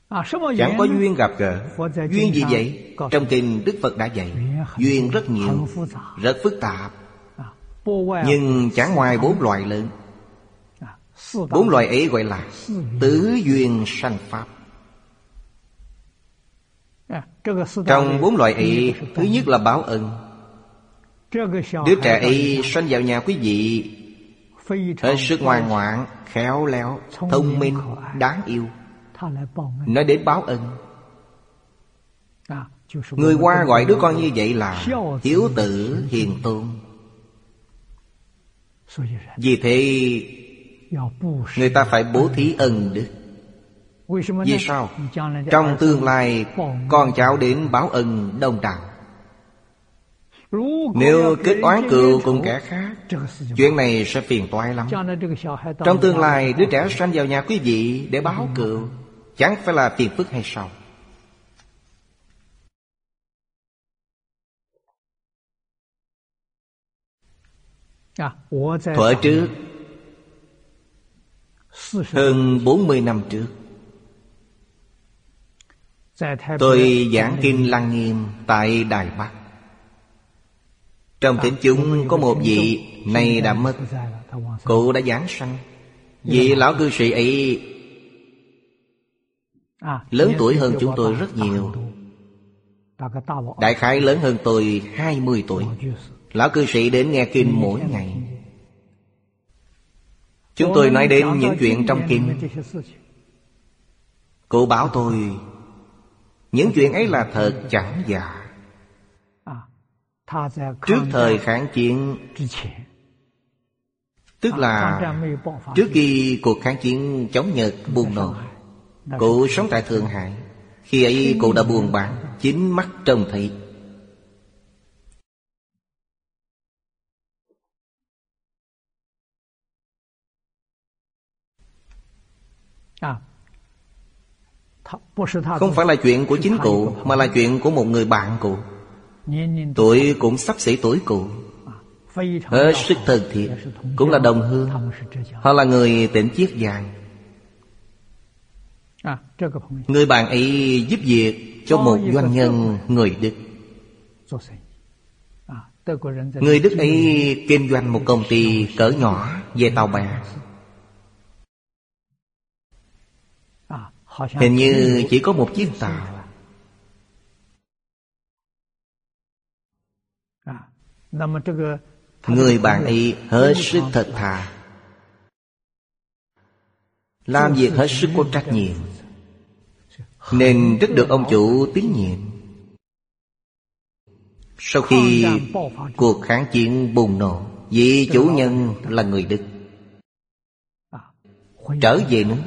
Chẳng có duyên gặp gỡ. Duyên gì vậy? Trong kinh Đức Phật đã dạy duyên rất nhiều, rất phức tạp. Nhưng chẳng ngoài 4 loại lớn. 4 loại ấy gọi là tứ duyên sanh pháp. Trong 4 loại ấy, thứ nhất là báo ân. Đứa trẻ ấy sanh vào nhà quý vị, hết sức ngoan ngoãn, khéo léo, thông minh, đáng yêu, nói đến báo ân. Người Hoa gọi đứa con như vậy là hiếu tử hiền tôn. Vì thế người ta phải bố thí ân đức. Vì sao? Trong tương lai con cháu đến báo ân đông đảo. Nếu kết oán cừu cùng kẻ khác, chuyện này sẽ phiền toái lắm. Trong tương lai đứa trẻ sanh vào nhà quý vị để báo cừu, chẳng phải là phiền phức hay sao? Thuở trước, hơn 40 năm trước, tôi giảng kinh Lăng Nghiêm tại Đài Bắc. Trong thính chúng có một vị nay đã mất. Cụ đã giảng sanh. Vị lão cư sĩ ấy lớn tuổi hơn chúng tôi rất nhiều. Đại khái lớn hơn tôi 20 tuổi. Lão cư sĩ đến nghe kinh mỗi ngày. Chúng tôi nói đến những chuyện trong kinh. Cụ bảo tôi những chuyện ấy là thật chẳng giả. Trước thời kháng chiến, tức là trước khi cuộc kháng chiến chống Nhật bùng nổ, cụ sống tại Thượng Hải. Khi ấy cụ đã buôn bán, chính mắt trông thấy. Không phải là chuyện của chính cụ, mà là chuyện của một người bạn cụ. Tuổi cũng xấp xỉ tuổi cụ, hết sức thân thiết, cũng là đồng hương. Họ là người tỉnh Chiết Giang. Người bạn ấy giúp việc cho một doanh nhân người Đức. Người Đức ấy kinh doanh một công ty cỡ nhỏ về tàu bè. Hình như chỉ có một chiếc tàu. Người bạn ấy hết sức thật thà, làm việc hết sức có trách nhiệm, nên rất được ông chủ tín nhiệm. Sau khi cuộc kháng chiến bùng nổ, vị chủ nhân là người Đức trở về nước,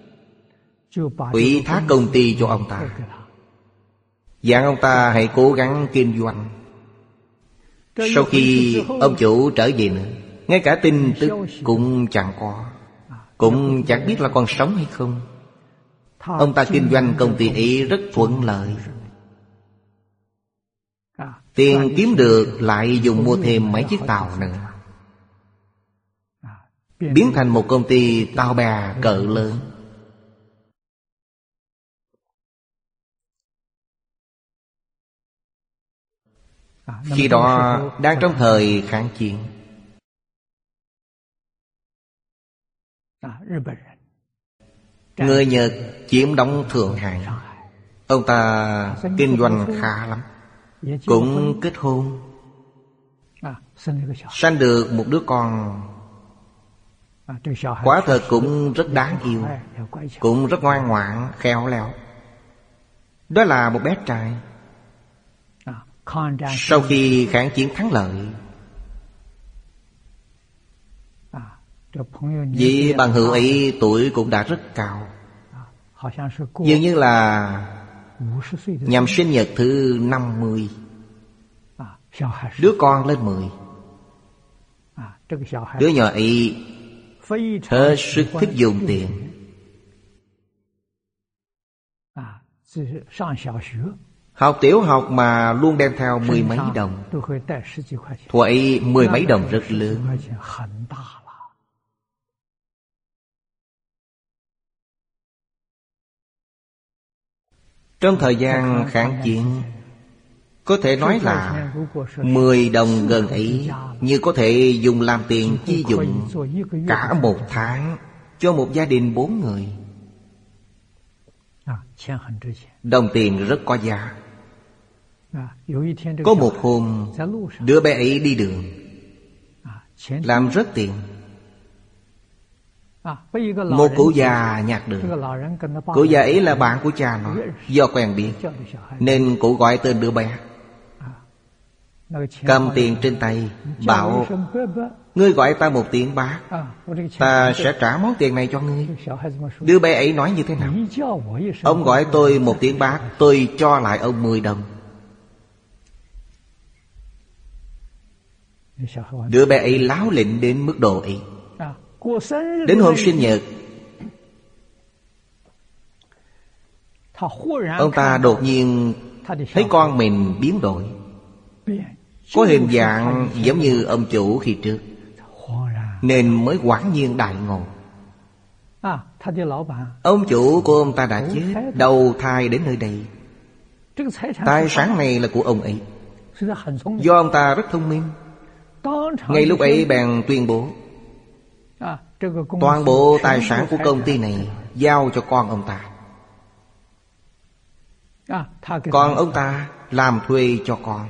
ủy thác công ty cho ông ta, dặn ông ta hãy cố gắng kinh doanh. Sau khi ông chủ trở về nữa, ngay cả tin tức cũng chẳng có, cũng chẳng biết là còn sống hay không. Ông ta kinh doanh công ty ấy rất thuận lợi. Tiền kiếm được lại dùng mua thêm mấy chiếc tàu nữa, biến thành một công ty tàu bè cỡ lớn. Khi đó đang trong thời kháng chiến. Người Nhật chiếm đóng Thượng Hải. Ông ta kinh doanh khá lắm, cũng kết hôn, sanh được một đứa con. Quả thật cũng rất đáng yêu, cũng rất ngoan ngoãn, khéo léo. Đó là một bé trai. Sau khi kháng chiến thắng lợi, vị bằng hữu ấy tuổi cũng đã rất cao, dường như là nhằm sinh nhật thứ 50. Đứa con lên 10. Đứa nhỏ ấy hết sức thích dùng tiền. Học tiểu học mà luôn đem theo 10 mấy đồng. Thuở ấy 10 mấy đồng rất lớn. Trong thời gian kháng chiến, có thể nói là 10 đồng gần ấy như có thể dùng làm tiền chi dụng cả một tháng cho một gia đình 4 người. Đồng tiền rất có giá. Có một hôm, đứa bé ấy đi đường làm rớt tiền. Một cụ già nhặt được. Cụ già ấy là bạn của cha nó. Do quen biết nên cụ gọi tên đứa bé, cầm tiền trên tay, bảo: ngươi gọi ta 1 tiếng bác, ta sẽ trả món tiền này cho ngươi. Đứa bé ấy nói như thế nào? Ông gọi tôi 1 tiếng bác, tôi cho lại ông 10 đồng. Đứa bé ấy láo lĩnh đến mức độ ấy. Đến hôm sinh nhật, ông ta đột nhiên thấy con mình biến đổi, có hình dạng giống như ông chủ khi trước, nên mới hoảng nhiên đại ngộ. Ông chủ của ông ta đã chết, đầu thai đến nơi đây. Tài sản này là của ông ấy. Do ông ta rất thông minh, ngay lúc ấy bèn tuyên bố toàn bộ tài sản của công ty này giao cho con ông ta. Còn ông ta làm thuê cho con.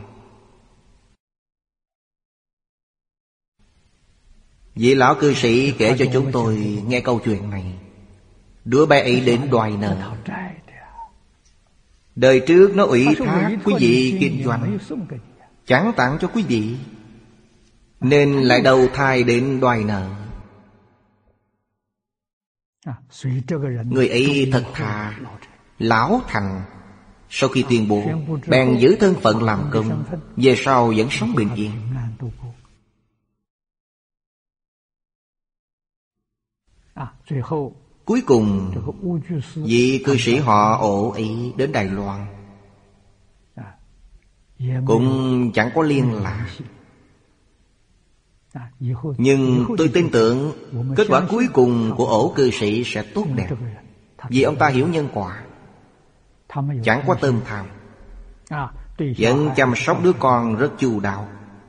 Vị lão cư sĩ kể cho chúng tôi nghe câu chuyện này. Đứa bé ấy đến đòi nợ. Đời trước nó ủy thác quý vị kinh doanh, chẳng tặng cho quý vị, nên lại đầu thai đến đòi nợ. Người ấy thật thà, lão thành. Sau khi tuyên bố, bèn giữ thân phận làm công, về sau vẫn sống bình yên. Cuối cùng, vị cư sĩ họ Ổ ấy đến Đài Loan, cũng chẳng có liên lạc. Nhưng tôi tin tưởng kết quả cuối cùng của Ổ cư sĩ sẽ tốt đẹp, vì ông ta hiểu nhân quả, chẳng có tâm tham, vẫn chăm sóc đứa con rất chu đáo.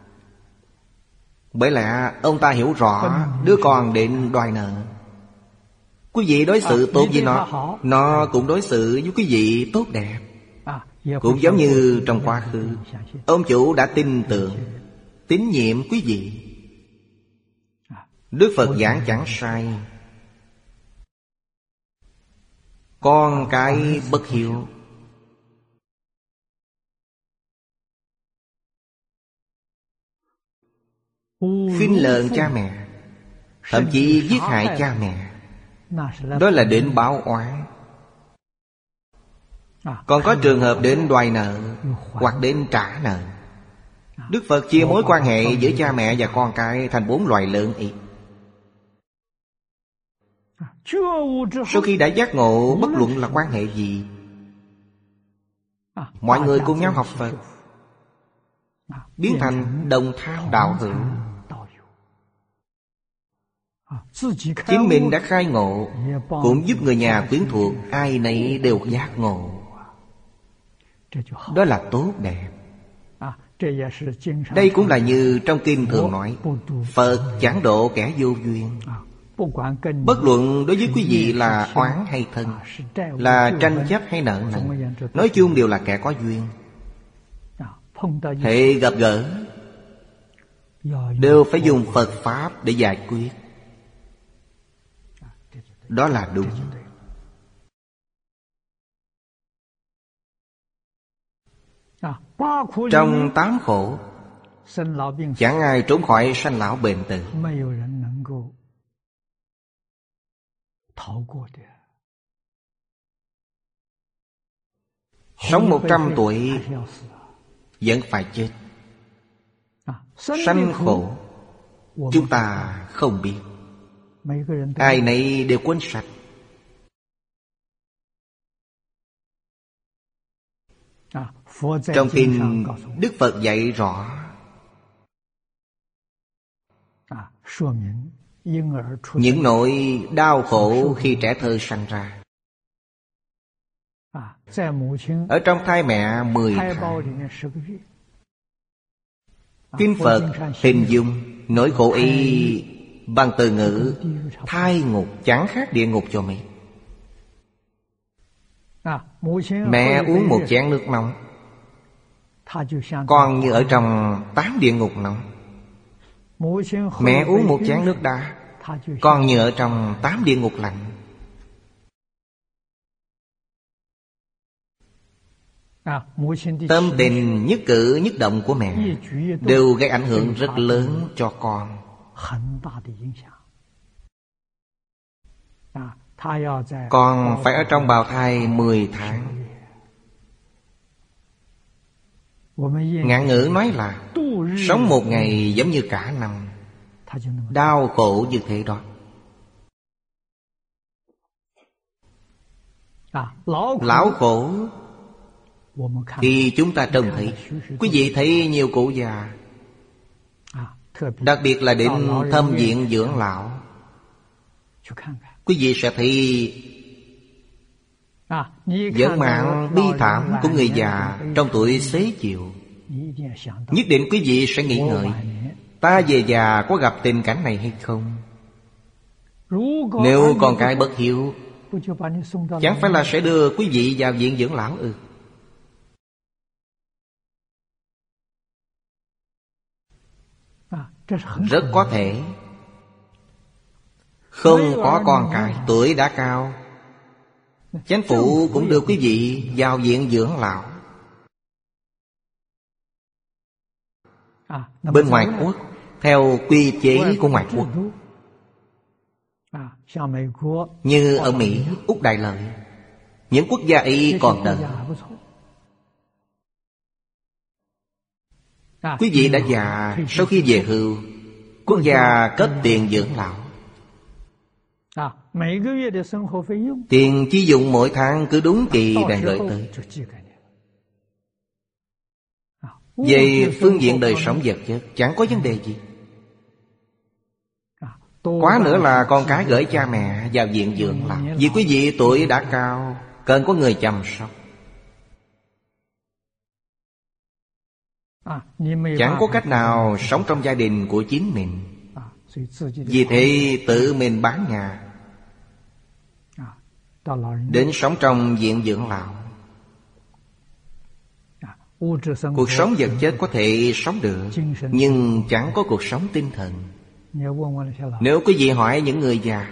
Bởi lẽ ông ta hiểu rõ đứa con đến đòi nợ. Quý vị đối xử tốt với nó cũng đối xử với quý vị tốt đẹp. Cũng giống như trong quá khứ, ông chủ đã tin tưởng, tín nhiệm quý vị. Đức Phật giảng chẳng sai. Con cái bất hiếu, khinh lợn cha mẹ, thậm chí giết hại cha mẹ, đó là đến báo oán. Còn có trường hợp đến đòi nợ hoặc đến trả nợ. Đức Phật chia mối quan hệ giữa cha mẹ và con cái thành 4 loại lớn ý. Sau khi đã giác ngộ, bất luận là quan hệ gì, mọi người cùng nhau học Phật, biến thành đồng tham đạo hữu. Chính mình đã khai ngộ, cũng giúp người nhà quyến thuộc ai nấy đều giác ngộ. Đó là tốt đẹp. Đây cũng là như trong kinh thường nói, Phật chẳng độ kẻ vô duyên. Bất luận đối với quý vị là oán hay thân, là tranh chấp hay nợ nần, nói chung đều là kẻ có duyên. Hệ gặp gỡ đều phải dùng Phật Pháp để giải quyết. Đó là đúng. Trong 8 khổ, chẳng ai trốn khỏi sanh lão bệnh tử. Sống 100 tuổi vẫn phải chết. Sanh khổ chúng ta không biết, ai nấy đều quên sạch. Trong kinh Đức Phật dạy rõ, những nỗi đau khổ khi trẻ thơ sanh ra Ở trong thai mẹ 10 tháng. Kinh Phật hình dung nỗi khổ ấy bằng từ ngữ thai ngục, chẳng khác địa ngục cho mấy. Mẹ uống một chén nước nóng, con như ở trong 8 địa ngục nóng. Mẹ uống một chén nước đá, con như ở trong 8 địa ngục lạnh. Tâm tình nhất cử nhất động của mẹ đều gây ảnh hưởng rất lớn cho con. Con phải ở trong bào thai 10 tháng. Ngạn ngữ nói là sống một ngày giống như cả năm. Đau khổ như thế đó. Lão khổ thì chúng ta trông thấy. Quý vị thấy nhiều cụ già, đặc biệt là đến thăm viện dưỡng lão, quý vị sẽ thấy vận mạng bi thảm của người già trong tuổi xế chiều. Nhất định quý vị sẽ nghĩ ngợi, ta về già có gặp tình cảnh này hay không? Nếu con cái bất hiếu, chẳng phải là sẽ đưa quý vị vào viện dưỡng lão ư? Rất có thể. Không có con cái, tuổi đã cao, chính phủ cũng đưa quý vị vào viện dưỡng lão. Bên ngoại quốc, theo quy chế của ngoại quốc, như ở Mỹ, Úc Đại Lợi, những quốc gia ấy còn đỡ. Quý vị đã già, sau khi về hưu, quốc gia cấp tiền dưỡng lão. Tiền chi dụng mỗi tháng cứ đúng kỳ đang gửi tới. Về phương diện đời sống vật chất chẳng có vấn đề gì. Quá nữa là con cái gửi cha mẹ vào viện dưỡng lão, vì quý vị tuổi đã cao, cần có người chăm sóc. Chẳng có cách nào sống trong gia đình của chính mình, vì thế tự mình bán nhà đến sống trong viện dưỡng lão. Cuộc sống vật chất có thể sống được, nhưng chẳng có cuộc sống tinh thần. Nếu quý vị hỏi những người già,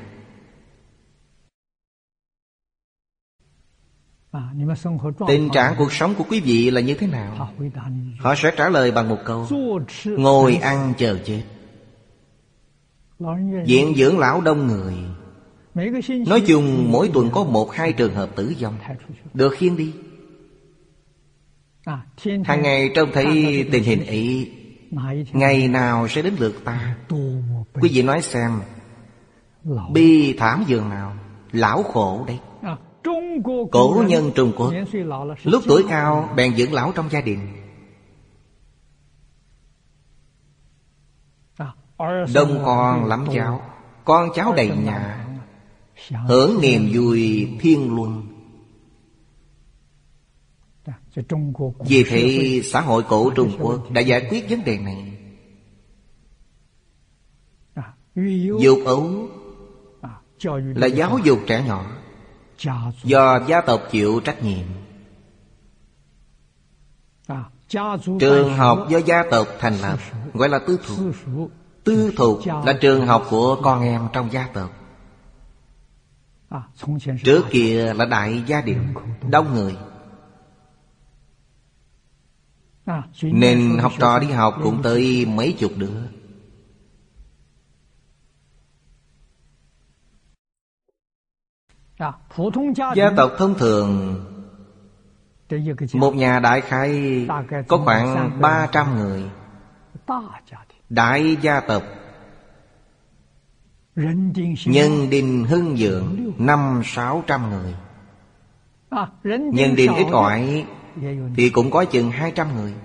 tình trạng cuộc sống của quý vị là như thế nào, họ sẽ trả lời bằng một câu: ngồi ăn chờ chết. Viện dưỡng lão đông người, nói chung mỗi tuần có 1-2 trường hợp tử vong, được khiêng đi. Hàng ngày trông thấy tình hình ấy, ngày nào sẽ đến lượt ta? Quý vị nói xem, bi thảm dường nào, lão khổ đấy. Cổ nhân Trung Quốc lúc tuổi cao bèn dưỡng lão trong gia đình. Đông con lắm cháu, con cháu đầy nhà, hưởng niềm vui thiên luân. Vì thế xã hội cổ Trung Quốc đã giải quyết vấn đề này. Dục ấu là giáo dục trẻ nhỏ, do gia tộc chịu trách nhiệm. Trường học do gia tộc thành lập gọi là tư thục. Tư thục là trường học của con em trong gia tộc. Trước kia là đại gia đình, đông người, nên học trò đi học cũng tới mấy chục đứa. Gia tộc thông thường, một nhà đại khái có khoảng 300 người. Đại gia tộc nhân đinh hưng vượng 500-600 người. Nhân đinh ít ỏi thì cũng có chừng 200 người.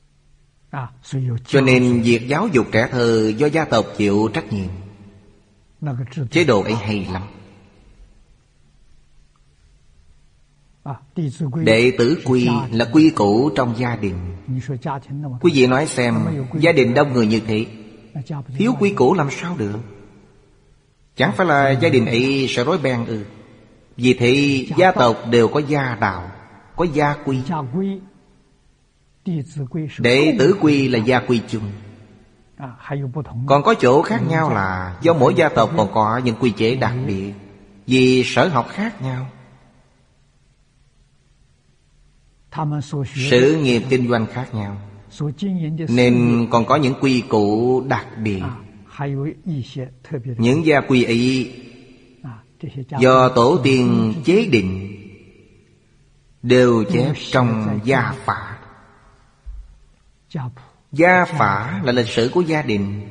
Cho nên việc giáo dục trẻ thơ do gia tộc chịu trách nhiệm. Chế độ ấy hay lắm. Đệ tử quy là quy củ trong gia đình. Quý vị nói xem, gia đình đông người như thế, thiếu quy củ làm sao được? Chẳng phải là gia đình ấy sẽ rối beng ư? Vì thế gia tộc đều có gia đạo, có gia quy. Đệ tử quy là gia quy chung. Còn có chỗ khác nhau là do mỗi gia tộc còn có những quy chế đặc biệt, vì sở học khác nhau, sự nghiệp kinh doanh khác nhau, nên còn có những quy củ đặc biệt. Những gia quy ấy do tổ tiên chế định, đều chép trong gia phả. Gia phả là lịch sử của gia đình,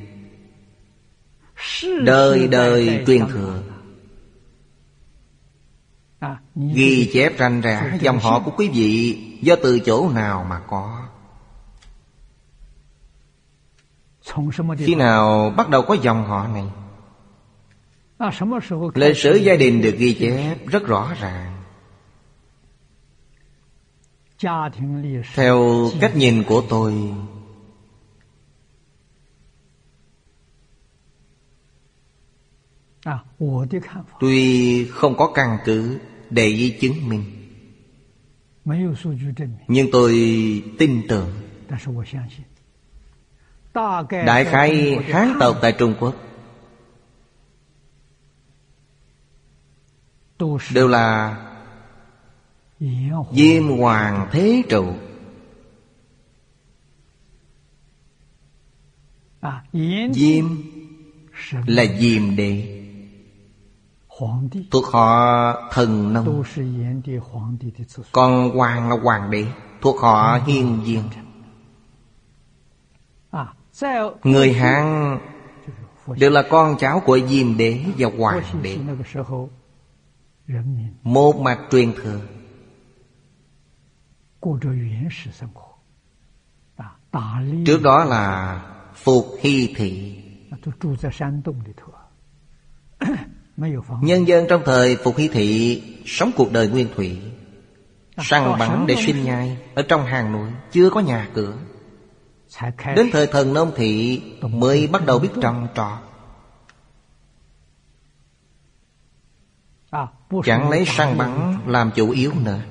đời đời truyền thừa, ghi chép rành rẽ dòng họ của quý vị do từ chỗ nào mà có. Khi nào bắt đầu có dòng họ này? Lịch sử gia đình được ghi chép rất rõ ràng. Theo cách nhìn của tôi, tuy không có căn cứ để chứng minh, nhưng tôi tin tưởng. Đại khái Hán tộc tại Trung Quốc đều là Diêm Hoàng Thế Trụ. Diêm là Diêm Đế, thuộc họ Thần Nông. Còn Hoàng là Hoàng Đế, thuộc họ Hiên Viên. Người Hán đều là con cháu của Diêm Đế và Hoàng Đế, một mạch truyền thừa. Trước đó là Phục Hy Thị. Nhân dân trong thời Phục Hy Thị sống cuộc đời nguyên thủy, săn bắn để sinh nhai ở trong hang núi, chưa có nhà cửa. Đến thời Thần Nông Thị mới bắt đầu biết trồng trọt. Chẳng lấy săn bắn làm chủ yếu nữa,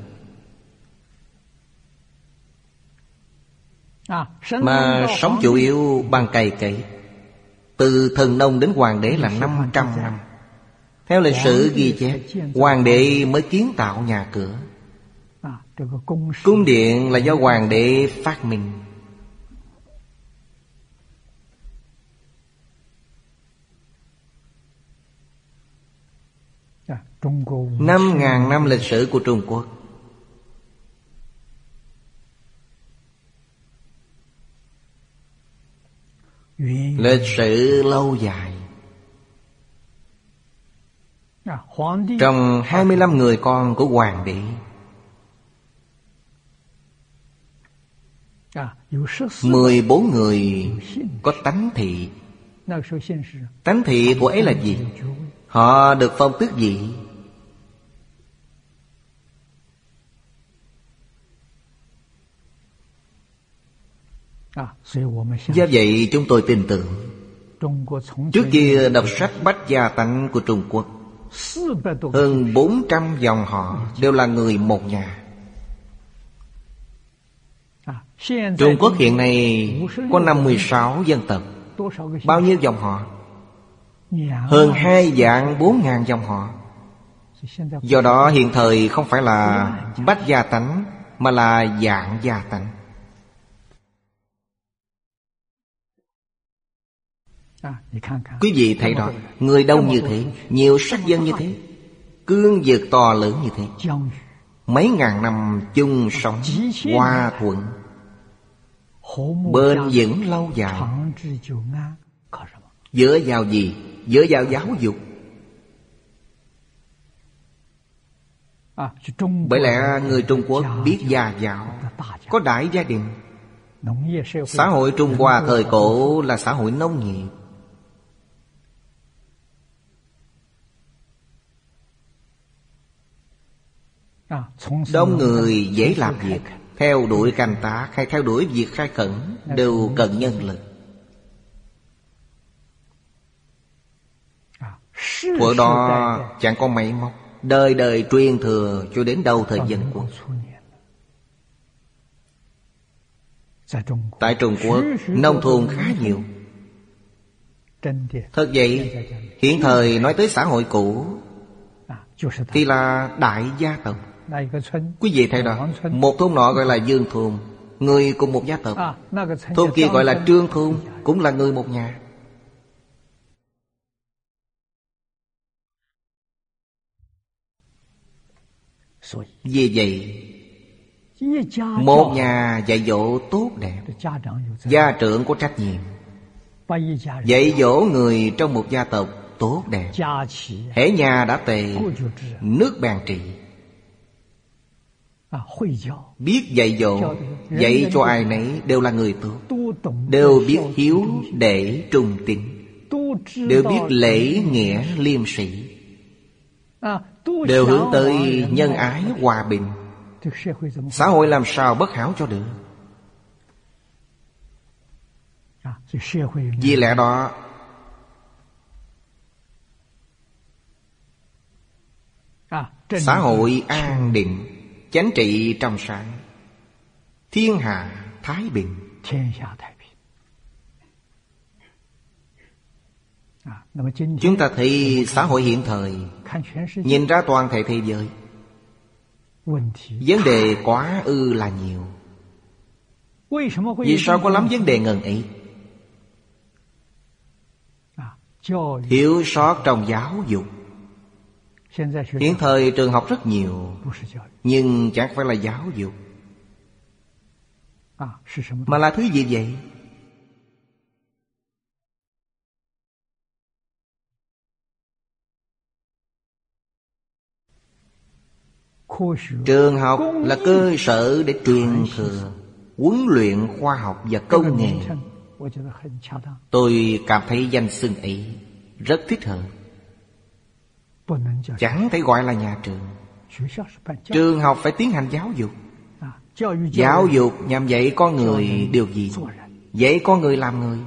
mà sống chủ yếu bằng cày cấy. Từ Thần Nông đến Hoàng Đế là 500 năm. Theo lịch sử ghi chép, Hoàng Đế mới kiến tạo nhà cửa. Cung điện là do Hoàng Đế phát minh. Năm ngàn năm lịch sử của Trung Quốc, lịch sử lâu dài. Trong 25 người con của Hoàng đế, 14 người có tánh thị. Tánh thị của ấy là gì? Họ được phong tước vị. Do vậy chúng tôi tin tưởng. Trước kia đọc sách Bách Gia Tánh của Trung Quốc, hơn 400 dòng họ đều là người một nhà. Trung Quốc hiện nay có 56 dân tộc. Bao nhiêu dòng họ? Hơn 2 vạn 4.000 dòng họ. Do đó hiện thời không phải là Bách Gia Tánh, mà là Vạn Gia Tánh. Quý vị thấy đó, người đông như thế, nhiều sắc dân như thế, cương vực to lớn như thế, mấy ngàn năm chung sống hòa thuận, bền vững lâu dài. Dựa vào gì? Dựa vào giáo dục. Bởi lẽ người Trung Quốc biết gia giáo, có đại gia đình. Xã hội Trung Hoa thời cổ là xã hội nông nghiệp. Đông người dễ làm việc, theo đuổi canh tác hay theo đuổi việc khai khẩn đều cần nhân lực. Thuở đó chẳng có máy móc, đời đời truyền thừa cho đến đầu thời Dân Quốc. Tại Trung Quốc, nông thôn khá nhiều. Thật vậy, hiện thời nói tới xã hội cũ thì là đại gia tộc. Quý vị thấy đó, một thôn nọ gọi là Dương thôn, người cùng một gia tộc. Thôn kia gọi là Trương thôn, cũng là người một nhà. Vì vậy, một nhà dạy dỗ tốt đẹp, gia trưởng có trách nhiệm dạy dỗ người trong một gia tộc tốt đẹp. Hễ nhà đã tề, nước bèn trị. Biết dạy dỗ, dạy cho ai nấy đều là người tốt, đều biết hiếu để trung tín, đều biết lễ nghĩa liêm sĩ, đều hướng tới nhân ái hòa bình. Xã hội làm sao bất hảo cho được? Vì lẽ đó, xã hội an định, chánh trị trong sáng, thiên hạ thái bình. Chúng ta thấy xã hội hiện thời, nhìn ra toàn thể thế giới, vấn đề quá ư là nhiều. Vì sao có lắm vấn đề ngần ấy? Thiếu sót trong giáo dục. Hiện thời trường học rất nhiều, nhưng chẳng phải là giáo dục. Mà là thứ gì vậy? Trường học là cơ sở để truyền thừa, huấn luyện khoa học và công nghệ. Tôi cảm thấy danh xưng ấy rất thích hợp. Chẳng thể gọi là nhà trường. Trường học phải tiến hành giáo dục. Giáo dục nhằm dạy con người điều gì? Dạy con người làm người.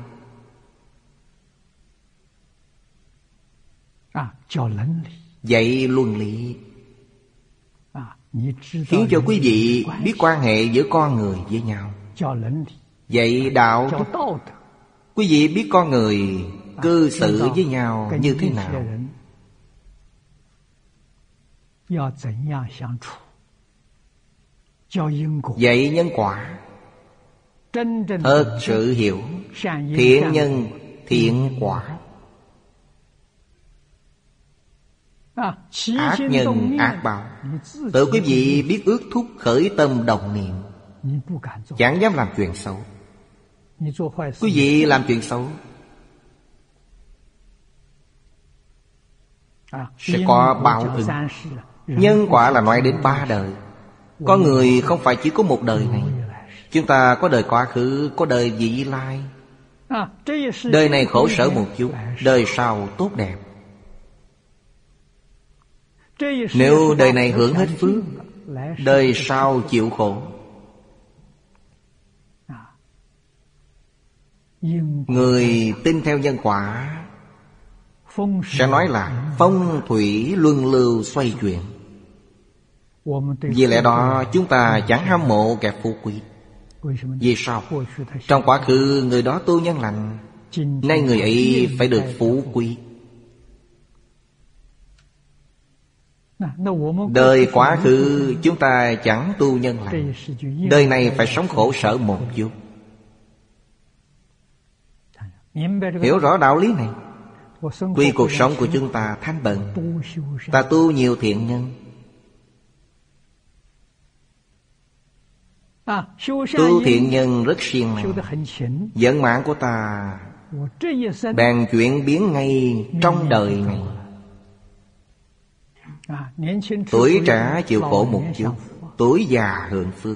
Dạy luân lý, khiến cho quý vị biết quan hệ giữa con người với nhau. Dạy đạo đức, quý vị biết con người cư xử với nhau như thế nào. Dạy nhân quả, thật sự hiểu thiện nhân thiện quả, ác nhân ác báo. Tự quý vị biết ước thúc khởi tâm đồng niệm, chẳng dám làm chuyện xấu. Quý vị làm chuyện xấu sẽ có báo ứng. Nhân quả là nói đến 3 đời. Con người không phải chỉ có một đời này. Chúng ta có đời quá khứ, có đời vị lai. Đời này khổ sở một chút, đời sau tốt đẹp. Nếu đời này hưởng hết phước, đời sau chịu khổ. Người tin theo nhân quả sẽ nói là phong thủy luân lưu xoay chuyển. Vì lẽ đó chúng ta chẳng hâm mộ kẻ phú quý. Vì sao? Trong quá khứ người đó tu nhân lành, nay người ấy phải được phú quý. Đời quá khứ chúng ta chẳng tu nhân lành, đời này phải sống khổ sở một chút. Hiểu rõ đạo lý này, quy cuộc sống của chúng ta thanh bẩn, ta tu nhiều thiện nhân. Tu thiện nhân rất siêng năng, vận mạng của ta bèn chuyển biến ngay trong đời này. Tuổi trẻ chịu khổ một chút, tuổi già hưởng phước,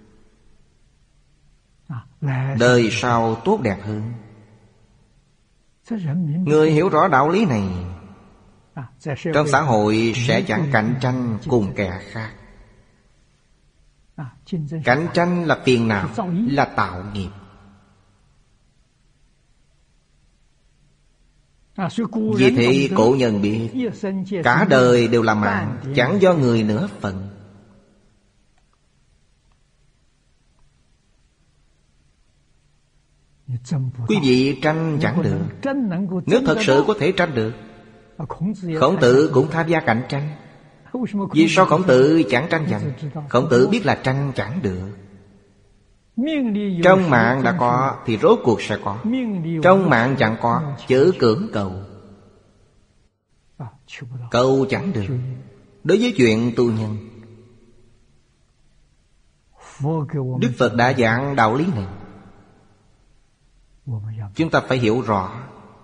đời sau tốt đẹp hơn. Người hiểu rõ đạo lý này, trong xã hội sẽ chẳng cạnh tranh cùng kẻ khác. Cạnh tranh là phiền não, là tạo nghiệp. Vì thế cổ nhân biết cả đời đều là mạng, chẳng do người nửa phần. Quý vị tranh chẳng được. Nếu thật sự có thể tranh được, Khổng Tử cũng tham gia cạnh tranh. Vì sao Khổng Tử chẳng tranh giành? Khổng Tử biết là tranh chẳng được. Trong mạng đã có thì rốt cuộc sẽ có. Trong mạng chẳng có, chớ cưỡng cầu. Cầu chẳng được. Đối với chuyện tu nhân, Đức Phật đã giảng đạo lý này, chúng ta phải hiểu rõ.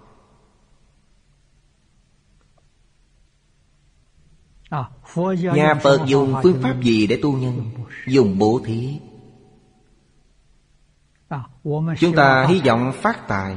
Nhà Phật dùng phương pháp gì để tu nhân? Dùng bố thí. Chúng ta hy vọng phát tài,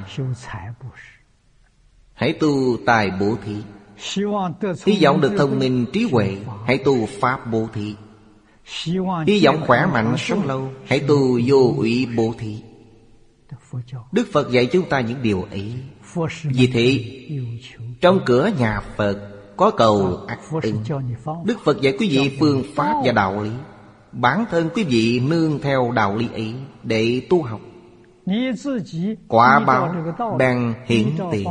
hãy tu tài bố thí. Hy vọng được thông minh trí huệ, hãy tu pháp bố thí. Hy vọng khỏe mạnh sống lâu, hãy tu vô úy bố thí. Đức Phật dạy chúng ta những điều ấy. Vì thế trong cửa nhà Phật có cầu ắt ứng. Đức Phật dạy quý vị phương pháp và đạo lý. Bản thân quý vị nương theo đạo lý ấy để tu học, quả báo bèn hiển tiền.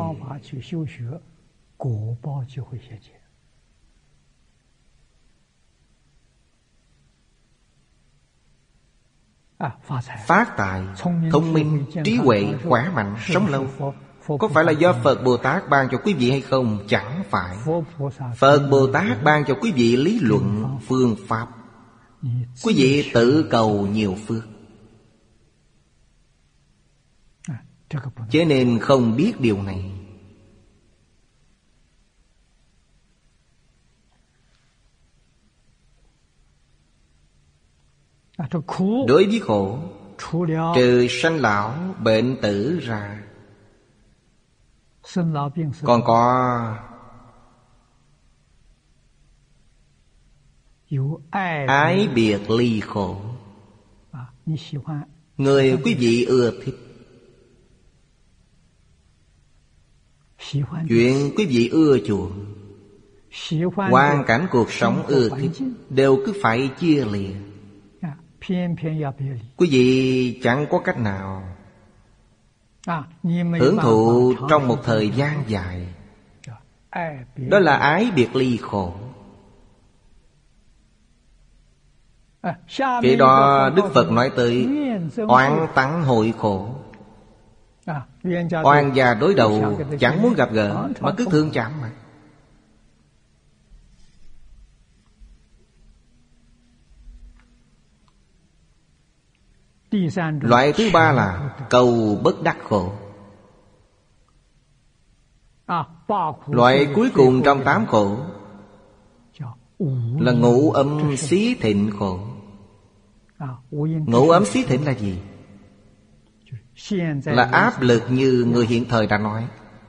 Phát tài, thông minh, trí huệ, khỏe mạnh, sống lâu, có phải là do Phật Bồ Tát ban cho quý vị hay không? Chẳng phải. Phật Bồ Tát ban cho quý vị lý luận, phương pháp. Quý vị tự cầu nhiều phước. Cho nên không biết điều này. Đối với khổ, trừ sanh lão bệnh tử ra, còn có ái biệt ly khổ. Người quý vị ưa thích, chuyện quý vị ưa chuộng, hoàn cảnh cuộc sống ưa thích, đều cứ phải chia lìa. Quý vị chẳng có cách nào hưởng thụ trong một thời gian dài. Đó là ái biệt ly khổ. Khi đó Đức Phật nói tới oán tắng hội khổ. Oan gia đối đầu chẳng muốn gặp gỡ, mà cứ thương chạm mà. Loại thứ ba là cầu bất đắc khổ. Loại cuối cùng trong 8 khổ là ngũ âm xí thịnh khổ. Ngũ âm xí thịnh là gì? Là áp lực như người hiện thời đã nói.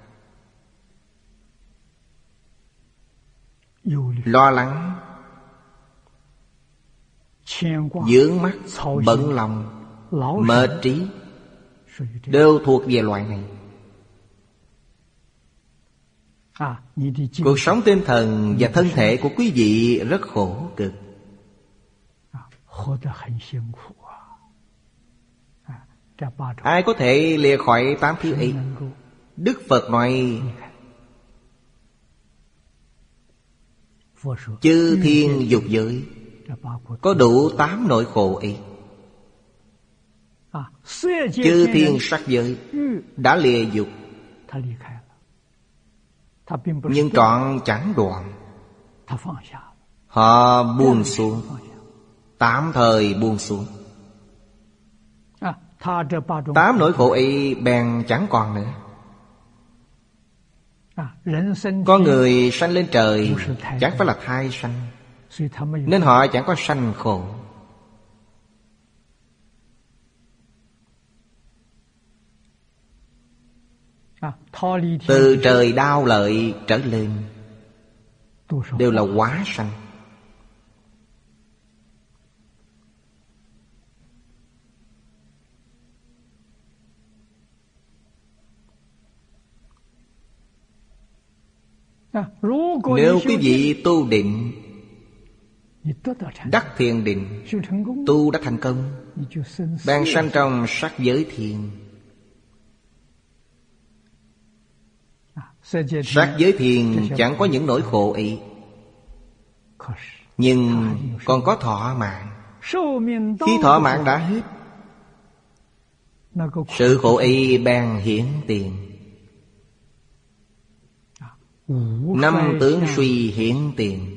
Lo lắng, vướng mắc, bận lòng, mệt trí, đều thuộc về loại này. Cuộc sống tinh thần và thân thể của quý vị rất khổ cực. Ai có thể lìa khỏi 8 thứ ấy? Đức Phật nói chư thiên dục giới có đủ 8 nỗi khổ ấy. Chư thiên sắc giới đã lìa dục, nhưng trọn chẳng đoạn. Họ buông xuống, tạm thời buông xuống. 8 nỗi khổ ấy bèn chẳng còn nữa. Có người sanh lên trời chẳng phải là thai sanh, nên họ chẳng có sanh khổ. Từ trời đao lợi trở lên đều là hóa sanh. Nếu quý vị tu định, đắc thiền định, tu đã thành công, bèn sanh trong sắc giới thiền. Sắc giới thiền chẳng có những nỗi khổ ấy, nhưng còn có thọ mạng. Khi thọ mạng đã hết, sự khổ ấy bèn hiển tiền. Năm tướng suy hiển tiền.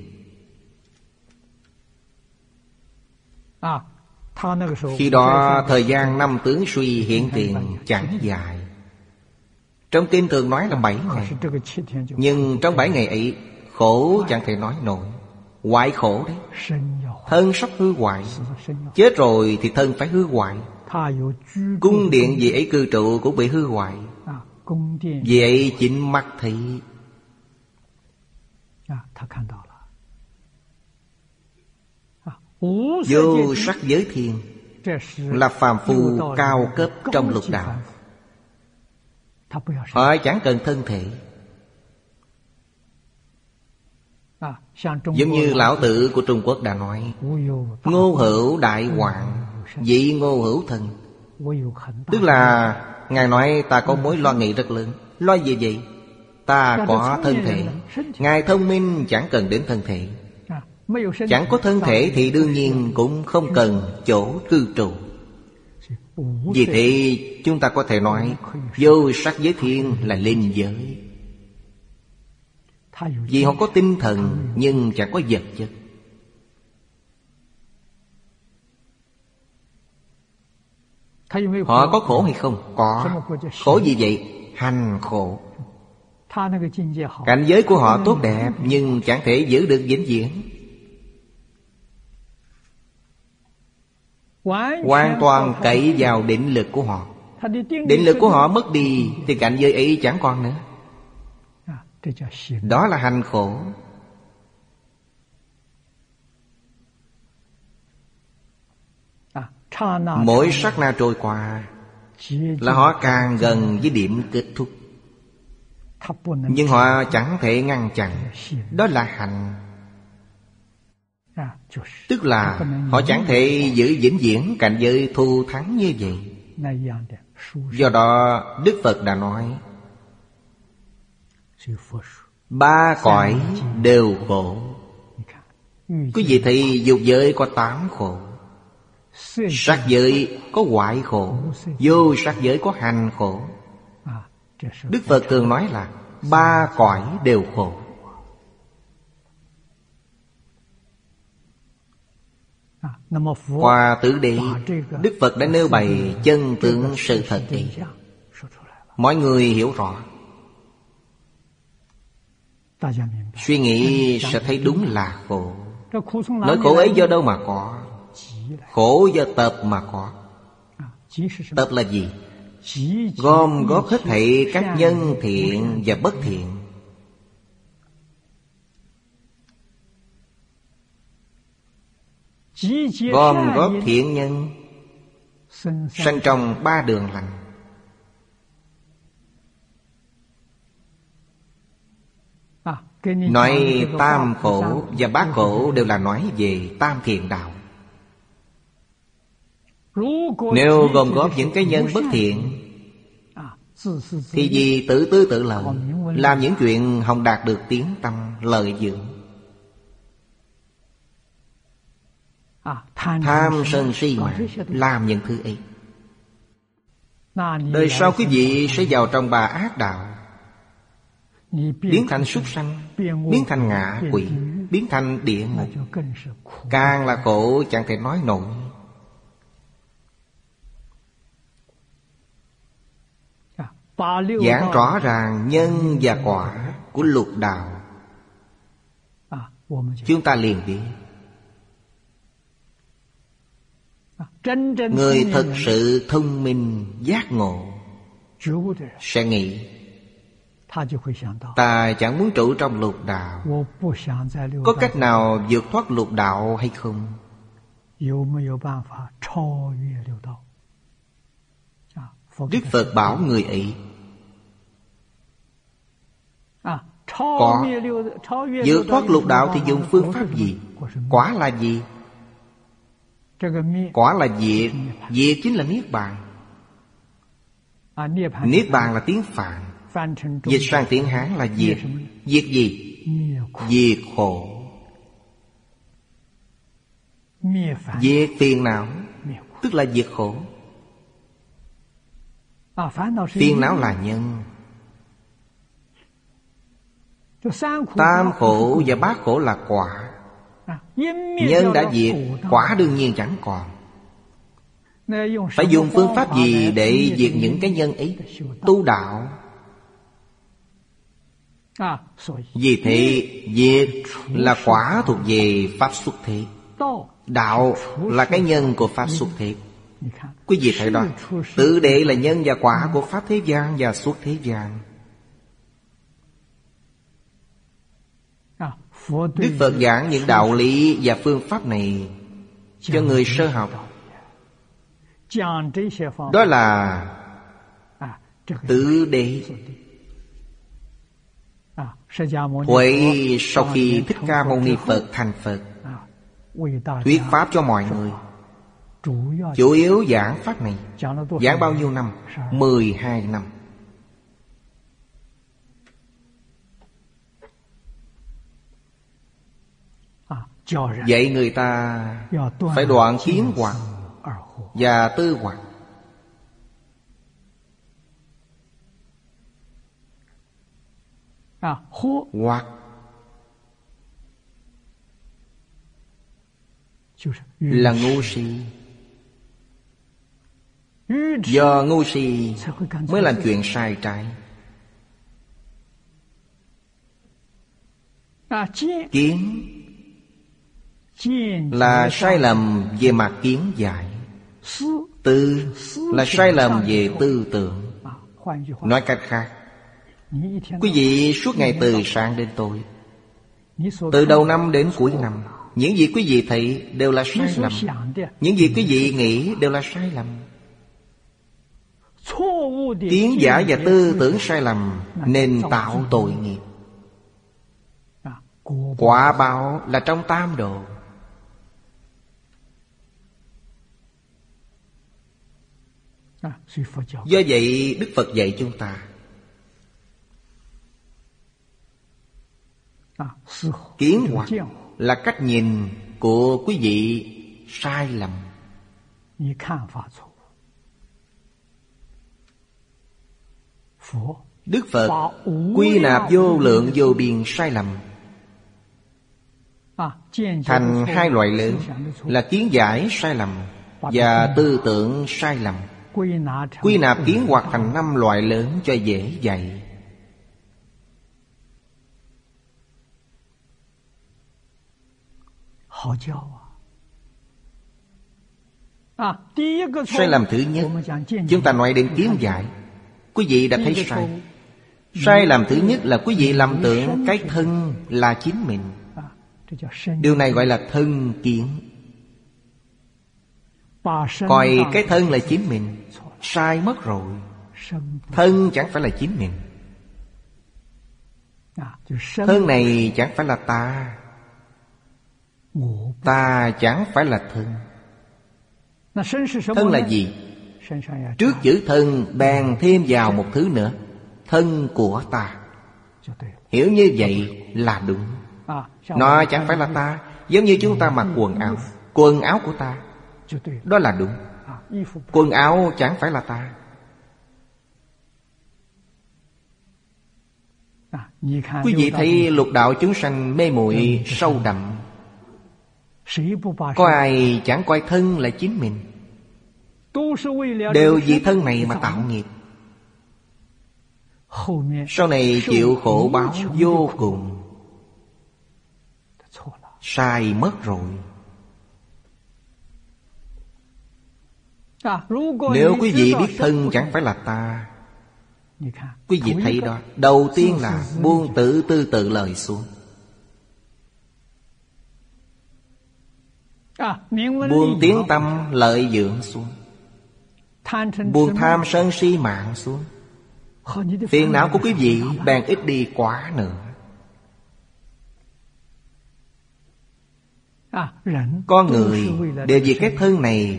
Khi đó thời gian năm tướng suy hiển tiền chẳng dài. Trong kinh thường nói là 7 ngày. Nhưng trong 7 ngày ấy, khổ chẳng thể nói nổi. Hoại khổ đấy. Thân sắp hư hoại. Chết rồi thì thân phải hư hoại. Cung điện vì ấy cư trụ cũng bị hư hoại. Vì ấy chính mắt thấy. Vô sắc giới thiền là phàm phu cao cấp trong lục đạo. Họ chẳng cần thân thể. Giống như lão tử của Trung Quốc đã nói: ngô hữu đại hoạn, dị ngô hữu thân. Tức là Ngài nói ta có mối lo nghĩ rất lớn. Lo gì vậy? Ta có thân thể. Ngài thông minh chẳng cần đến thân thể. Chẳng có thân thể thì đương nhiên cũng không cần chỗ cư trụ. Vì thế chúng ta có thể nói vô sắc giới thiên là linh giới. Vì họ có tinh thần nhưng chẳng có vật chất. Họ có khổ hay không? Có. Khổ gì vậy? Hành khổ. Cảnh giới của họ tốt đẹp nhưng chẳng thể giữ được vĩnh viễn. Hoàn toàn cậy vào định lực của họ. Định lực của họ mất đi thì cảnh giới ấy chẳng còn nữa. Đó là hành khổ. Mỗi sát na trôi qua là họ càng gần với điểm kết thúc. Nhưng họ chẳng thể ngăn chặn. Đó là hành. Tức là họ chẳng thể giữ vĩnh viễn cảnh giới thù thắng như vậy. Do đó Đức Phật đã nói 3 cõi đều khổ. Quý vị thấy dục giới có 8 khổ. Sắc giới có hoại khổ. Vô sắc giới có hành khổ. Đức Phật thường nói là 3 cõi đều khổ. Qua Tử Địa, Đức Phật đã nêu bày chân tướng sự thật ấy. Mọi người hiểu rõ, suy nghĩ sẽ thấy đúng là khổ. Nỗi khổ ấy do đâu mà có? Khổ do tập mà có. Tập là gì? Gom góp hết thảy các nhân thiện và bất thiện. Gom góp thiện nhân sanh trong 3 đường lành. Nói tam khổ và bát khổ đều là nói về tam thiện đạo. Nếu gom góp những cái nhân bất thiện thì vì tự tư tự lợi, làm những chuyện không đạt được tiếng tăm lợi dưỡng. Tham sân si mà làm những thứ ấy. Đời sau quý vị sẽ vào trong 3 ác đạo, biến thành súc sanh, biến thành ngạ quỷ, biến thành địa ngục. Càng là khổ chẳng thể nói nổi. Giảng rõ ràng nhân và quả của lục đạo, chúng ta liền biết. Người thật sự thông minh giác ngộ sẽ nghĩ ta chẳng muốn trụ trong lục đạo. Có cách nào vượt thoát lục đạo hay không? Đức Phật bảo người ấy Có. Vượt thoát lục đạo thì dùng phương pháp gì? Quả là gì? Quả là diệt. Diệt chính là Niết Bàn. Niết Bàn là tiếng Phạn, dịch sang tiếng Hán là diệt. Diệt gì? Diệt khổ. Diệt phiền não, tức là diệt khổ. Phiền não là nhân. Tam khổ và bát khổ là quả. Nhân đã diệt, quả đương nhiên chẳng còn. Phải dùng phương pháp gì để diệt những cái nhân ấy? Tu đạo. Vì thế diệt là quả thuộc về pháp xuất thế. Đạo là cái nhân của pháp xuất thế. Quý vị thấy đó, tự đệ là nhân và quả của pháp thế gian và xuất thế gian. Đức Phật giảng những đạo lý và phương pháp này cho người sơ học. Đó là tự đệ. Huệ sau khi Thích Ca Mâu Ni Phật thành Phật, thuyết pháp cho mọi người. Chủ yếu giảng pháp này. Giảng bao nhiêu năm? 12 năm. Dạy người ta phải đoạn kiến hoặc và tư hoặc. Hoặc là ngu si. Do ngu si mới làm chuyện sai trái. Kiến là sai lầm về mặt kiến giải. Tư là sai lầm về tư tưởng. Nói cách khác, quý vị suốt ngày từ sáng đến tối, từ đầu năm đến cuối năm, những gì quý vị thấy đều là sai lầm. Những gì quý vị nghĩ đều là sai lầm. Kiến giải và tư tưởng sai lầm nên tạo tội nghiệp. Quả báo là trong tam độ. Do vậy Đức Phật dạy chúng ta kiến hoặc là cách nhìn của quý vị sai lầm. Đức Phật quy nạp vô lượng vô biên sai lầm thành hai loại lớn là kiến giải sai lầm và tư tưởng sai lầm. Quy nạp kiến hoặc thành 5 loại lớn cho dễ dạy. Sai lầm thứ nhất, chúng ta nói đến kiến giải. Quý vị đã thấy sai. Sai lầm thứ nhất là quý vị lầm tưởng cái thân là chính mình. Điều này gọi là thân kiến. Coi cái thân là chính mình, sai mất rồi. Thân chẳng phải là chính mình. Thân này chẳng phải là ta. Ta chẳng phải là thân. Thân là gì? Trước chữ thân bèn thêm vào một thứ nữa, thân của ta. Hiểu như vậy là đúng. Nó chẳng phải là ta. Giống như chúng ta mặc quần áo, quần áo của ta, đó là đúng. Quần áo chẳng phải là ta. Quý vị thấy lục đạo chúng sanh mê muội sâu đậm. Có ai chẳng coi thân là chính mình? Đều vì thân này mà tạo nghiệp. Sau này chịu khổ báo vô cùng. Sai mất rồi. Nếu quý vị biết thân chẳng phải là ta, quý vị thấy đó, đầu tiên là buông tự tư tự lời xuống. Buông tiếng tâm lợi dưỡng xuống. Buông tham sân si mạng xuống. Phiền não của quý vị bèn ít đi quá nữa. Con người đều vì cái thân này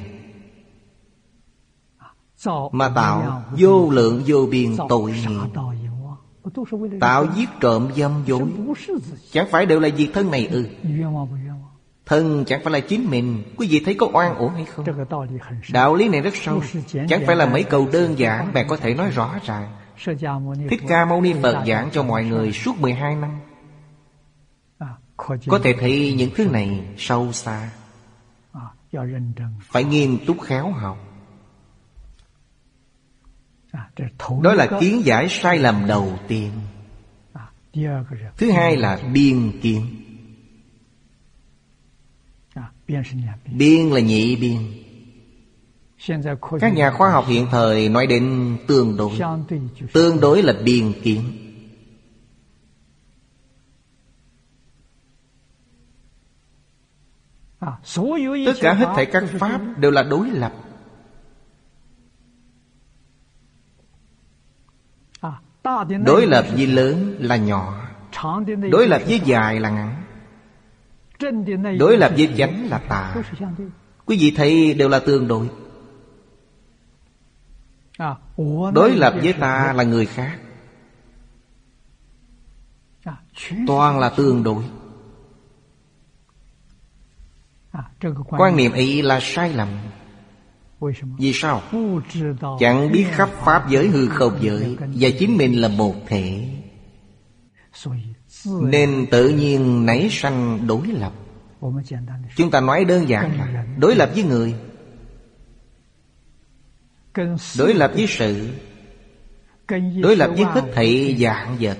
mà tạo vô lượng vô biên tội nghiệp, tạo giết trộm dâm dối. Chẳng phải đều là việc thân này ư? Thân chẳng phải là chính mình. Quý vị thấy có oan uổng hay không? Đạo lý này rất sâu, chẳng phải là mấy câu đơn giản bạn có thể nói rõ ràng. Thích Ca Mâu Ni Phật giảng cho mọi người suốt 12 năm. Có thể thấy những thứ này sâu xa, phải nghiêm túc khéo học. Đó là kiến giải sai lầm đầu tiên. Thứ hai là biên kiến. Biên là nhị biên. Các nhà khoa học hiện thời nói đến tương đối. Tương đối là biên kiến. Tất cả hết thảy các pháp đều là đối lập. Đối lập với lớn là nhỏ, đối lập với dài là ngắn, đối lập với chánh là tà. Quý vị thấy đều là tương đối. Đối lập với ta là người khác, toàn là tương đối. Quan niệm ấy là sai lầm. Vì sao? Chẳng biết khắp pháp giới hư không giới và chính mình là một thể, nên tự nhiên nảy sanh đối lập. Chúng ta nói đơn giản là đối lập với người, đối lập với sự, đối lập với hết thảy vạn vật.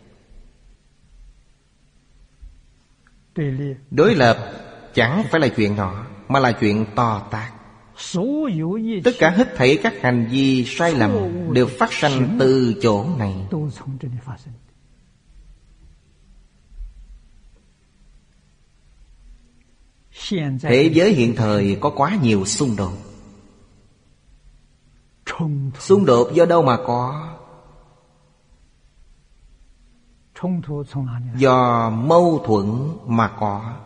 Đối lập chẳng phải là chuyện nhỏ, mà là chuyện to tát. Tất cả hết thảy các hành vi sai lầm đều phát sanh từ chỗ này. Thế giới hiện thời có quá nhiều xung đột. Xung đột do đâu mà có? Do mâu thuẫn mà có.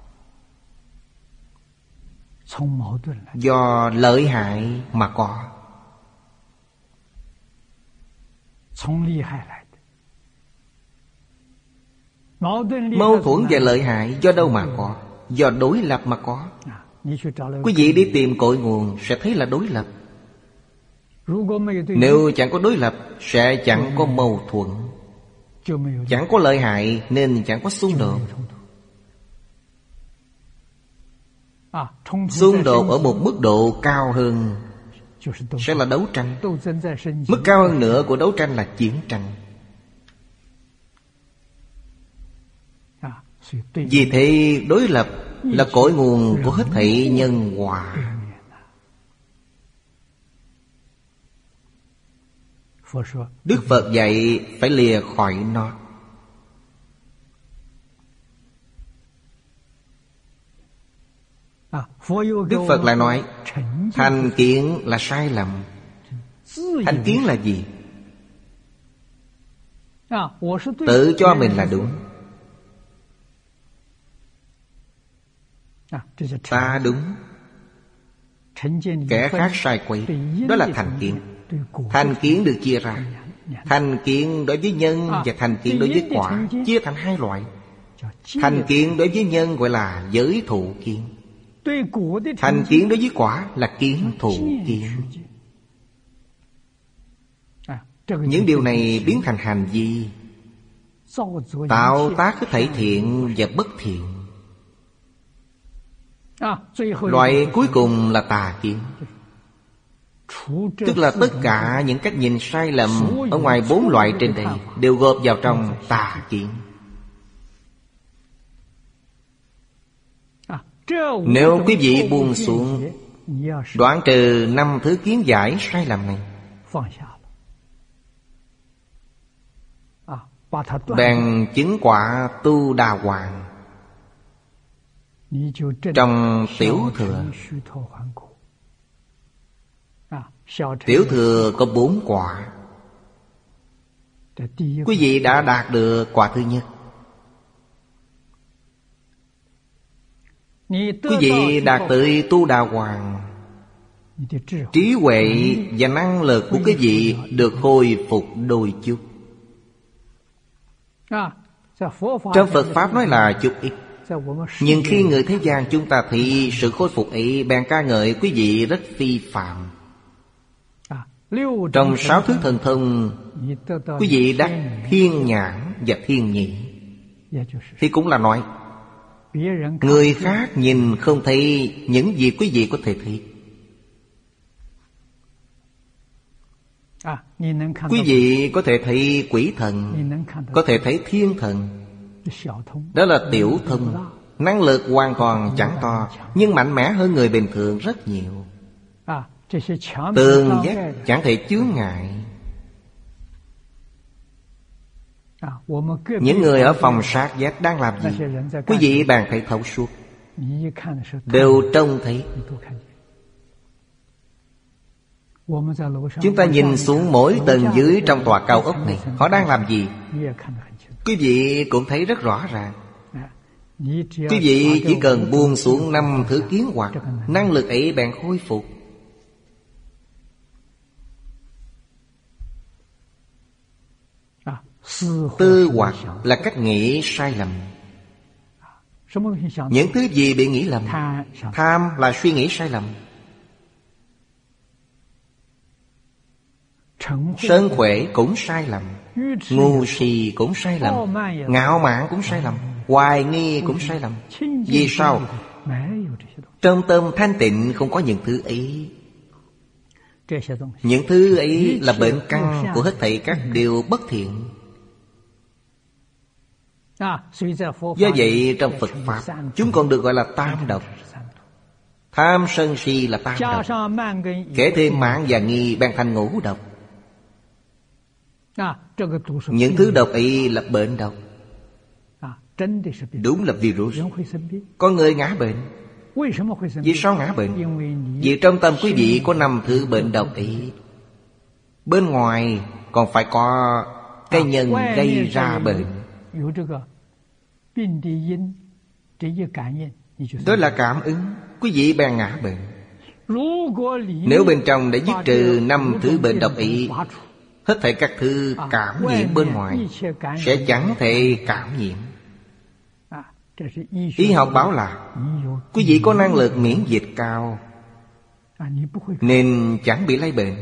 Do lợi hại mà có. Mâu thuẫn và lợi hại do đâu mà có? Do đối lập mà có. Quý vị đi tìm cội nguồn sẽ thấy là đối lập. Nếu chẳng có đối lập sẽ chẳng có mâu thuẫn, chẳng có lợi hại nên chẳng có xung đột. Xung đột ở một mức độ cao hơn sẽ là đấu tranh. Mức cao hơn nữa của đấu tranh là chiến tranh. Vì thế đối lập là cội nguồn của hết thảy nhân quả. Đức Phật dạy phải lìa khỏi nó. Đức Phật lại nói thành kiến là sai lầm. Thành kiến là gì? Tự cho mình là đúng. Ta đúng, kẻ khác sai quấy. Đó là thành kiến. Thành kiến được chia ra. Thành kiến đối với nhân và thành kiến đối với quả, chia thành hai loại. Thành kiến đối với nhân gọi là giới thụ kiến. Thành kiến đối với quả là kiến thụ kiến. Những điều này biến thành hành vi, tạo tác hết thảy thiện và bất thiện. Loại cuối cùng là tà kiến. Tức là tất cả những cách nhìn sai lầm ở ngoài 4 loại trên đây đều gộp vào trong tà kiến. Nếu quý vị buông xuống, đoạn trừ 5 thứ kiến giải sai lầm này, bèn chứng quả Tu Đà Hoàng. Trong tiểu thừa, tiểu thừa có 4 quả. Quý vị đã đạt được quả thứ nhất. Quý vị đạt tới tu đà hoàng, trí huệ và năng lực của quý vị được hồi phục đôi chút. Trong Phật Pháp nói là chút ít, nhưng khi người thế gian chúng ta thấy sự khôi phục ấy, bèn ca ngợi quý vị rất phi phàm. Trong 6 thứ thần thông, quý vị đắc thiên nhãn và thiên nhĩ, thì cũng là nói người khác nhìn không thấy những gì quý vị có thể thấy. Quý vị có thể thấy quỷ thần, có thể thấy thiên thần. Đó là tiểu thông, năng lực hoàn toàn chẳng to, nhưng mạnh mẽ hơn người bình thường rất nhiều. Tường giác chẳng thể chướng ngại. Những người ở phòng sát vách đang làm gì, quý vị bàn thấy thấu suốt, đều trông thấy. Chúng ta nhìn xuống mỗi tầng dưới trong tòa cao ốc này, họ đang làm gì, quý vị cũng thấy rất rõ ràng. Quý vị chỉ cần buông xuống 5 thứ kiến hoặc, năng lực ấy bèn khôi phục. Tư hoặc là cách nghĩ sai lầm. Những thứ gì bị nghĩ lầm? Tham là suy nghĩ sai lầm. Sân khỏe cũng sai lầm, ngu si cũng sai lầm, ngạo mạn cũng sai lầm, hoài nghi cũng sai lầm. Vì sao? Trong tâm thanh tịnh không có những thứ ấy. Những thứ ấy là bệnh căn của hết thảy các điều bất thiện. Do vậy trong Phật Pháp, chúng còn được gọi là tam độc. Tham sân si là tam độc, kể thêm mạn và nghi bèn thành ngũ độc. Những thứ độc ấy là bệnh độc, đúng là virus. Con người ngã bệnh. Vì sao ngã bệnh? Vì trong tâm quý vị có 5 thứ bệnh độc ấy. Bên ngoài còn phải có cái nhân gây ra bệnh. Đó là cảm ứng, quý vị bèn ngã bệnh. Nếu bên trong đã dứt trừ 5 thứ bệnh độc ấy, hết thảy các thứ cảm nhiễm bên ngoài sẽ chẳng thể cảm nhiễm. Y học bảo là quý vị có năng lực miễn dịch cao, nên chẳng bị lây bệnh.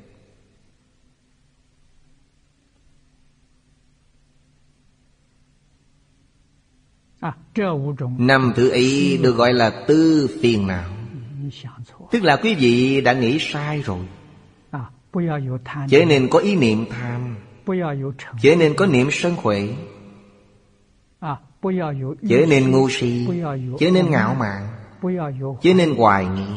Năm thứ ấy được gọi là tư phiền não. Tức là quý vị đã nghĩ sai rồi. Chớ nên có ý niệm tham, chớ nên có niệm sân khỏe, chớ nên ngu si, chớ nên ngạo mạn, chớ nên hoài nghi.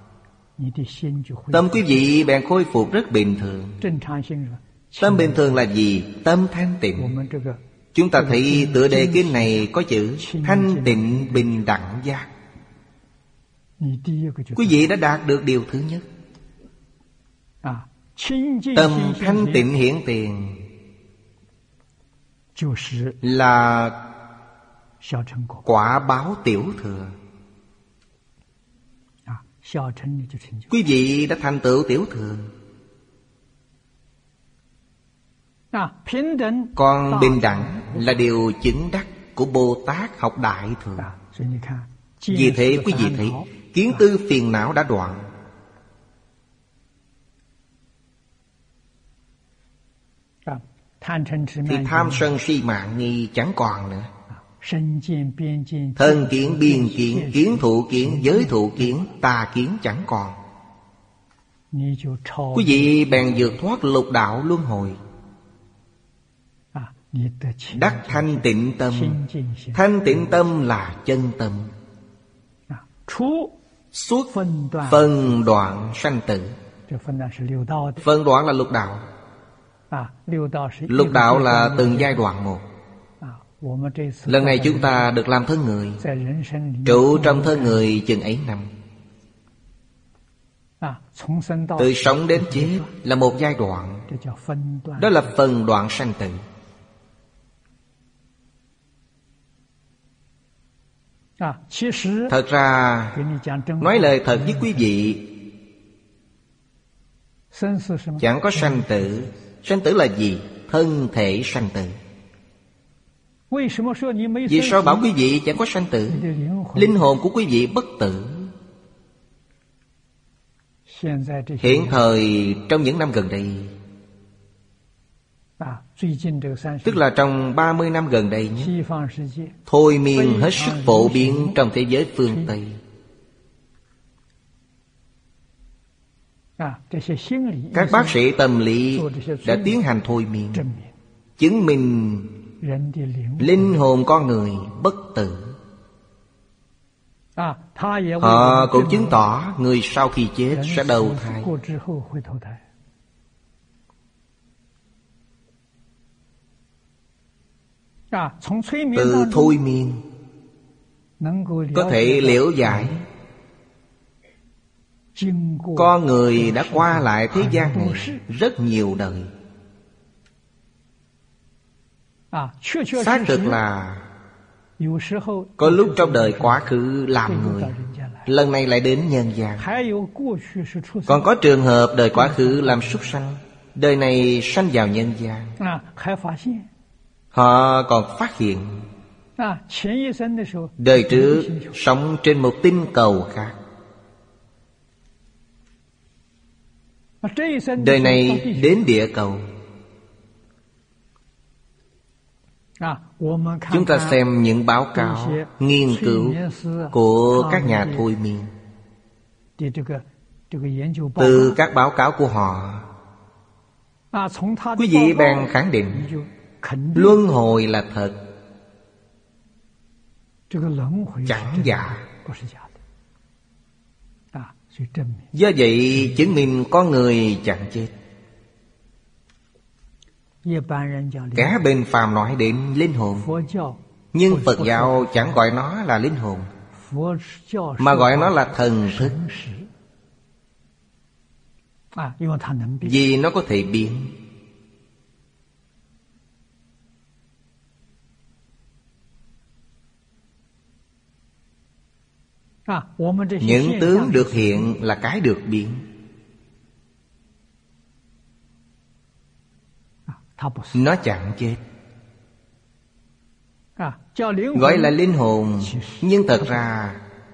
Tâm quý vị bèn khôi phục rất bình thường. Tâm bình thường là gì? Tâm thanh tịnh. Chúng ta thấy tựa đề kinh này có chữ thanh tịnh bình đẳng giác. Quý vị đã đạt được điều thứ nhất. Tâm thanh tịnh hiển tiền là quả báo tiểu thừa. Quý vị đã thành tựu tiểu thừa. Còn bình đẳng là điều chứng đắc của Bồ Tát học Đại Thừa. Vì thế quý vị thấy kiến tư phiền não đã đoạn. Thì tham sân si mạn nghi chẳng còn nữa. Thân kiến, biên kiến, kiến thụ kiến, giới thụ kiến, tà kiến chẳng còn. Quý vị bèn vượt thoát lục đạo luân hồi, đắc thanh tịnh tâm. Thanh tịnh tâm là chân tâm. Suốt phân đoạn sanh tử. Phân đoạn là lục đạo. Lục đạo là từng giai đoạn một. Lần này chúng ta được làm thân người, trụ trong thân người chừng ấy năm. Từ sống đến chết là một giai đoạn. Đó là phần đoạn sanh tử. Thật ra, nói lời thật với quý vị, chẳng có sanh tử. Sanh tử là gì? Thân thể sanh tử. Vì sao bảo quý vị chẳng có sanh tử? Linh hồn của quý vị bất tử. Hiện thời trong những năm gần đây, tức là trong 30 năm gần đây nhé, thôi miên hết sức phổ biến trong thế giới phương Tây. Các bác sĩ tâm lý đã tiến hành thôi miên, chứng minh linh hồn con người bất tử. Họ cũng chứng tỏ người sau khi chết sẽ đầu thai. Từ thôi miên có thể liễu giải con người đã qua lại thế gian này rất nhiều đời. Xác thực là có lúc trong đời quá khứ làm người, lần này lại đến nhân gian. Còn có trường hợp đời quá khứ làm súc sanh, đời này sanh vào nhân gian. Họ còn phát hiện đời trước sống trên một tinh cầu khác, đời này đến địa cầu. Chúng ta xem những báo cáo, nghiên cứu của các nhà thôi miên. Từ các báo cáo của họ, quý vị bèn khẳng định luân hồi là thật, chẳng giả. Do vậy chứng minh con người chẳng chết. Kẻ bên phàm nói đến linh hồn, nhưng Phật giáo chẳng gọi nó là linh hồn, mà gọi nó là thần thức. Vì nó có thể biến. Những tướng được hiện là cái được biến. Nó chẳng chết. Gọi là linh hồn, nhưng thật ra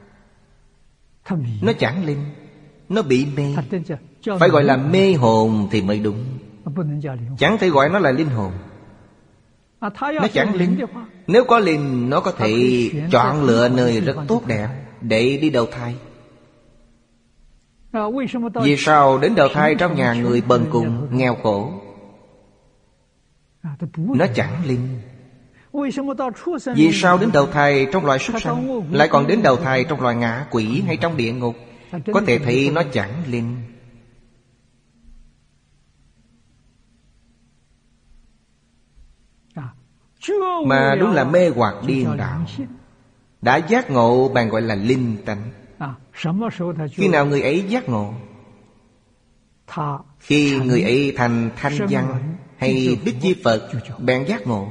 nó chẳng linh, nó bị mê. Phải gọi là mê hồn thì mới đúng. Chẳng thể gọi nó là linh hồn. Nó chẳng linh. Nếu có linh, nó có thể chọn lựa nơi rất tốt đẹp để đi đầu thai. Vì sao đến đầu thai trong nhà người bần cùng, nghèo khổ? Nó chẳng linh. Vì sao đến đầu thai trong loài súc sanh, lại còn đến đầu thai trong loài ngạ quỷ hay trong địa ngục? Có thể thấy nó chẳng linh. Mà đúng là mê hoặc điên đảo. Đã giác ngộ bạn gọi là linh tánh. Khi nào người ấy giác ngộ? Khi người ấy thành thanh văn hay Đức Di Phật, bạn giác ngộ.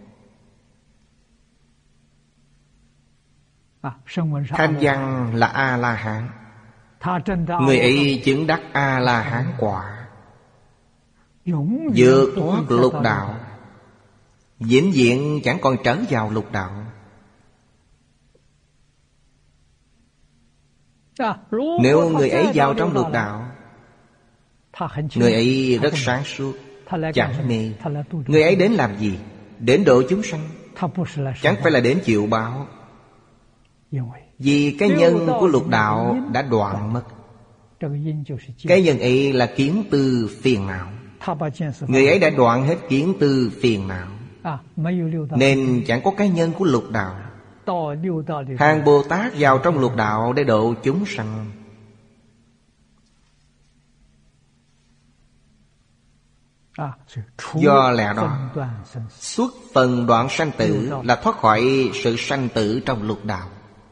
Thanh văn là A-la-hán. Người ấy chứng đắc A-la-hán quả, vượt thoát lục đạo, vĩnh viễn chẳng còn trở vào lục đạo. Nếu người ấy vào trong lục đạo, người ấy rất sáng suốt, chẳng mê. Người ấy đến làm gì? Đến độ chúng sanh, chẳng phải là đến chịu báo. Vì cái nhân của lục đạo đã đoạn mất. Cái nhân ấy là kiến tư phiền não. Người ấy đã đoạn hết kiến tư phiền não, nên chẳng có cái nhân của lục đạo. Hàng Bồ Tát vào trong lục đạo để độ chúng sanh. Do lẽ đó, xuất phần đoạn sanh tử là thoát khỏi sự sanh tử trong lục đạo.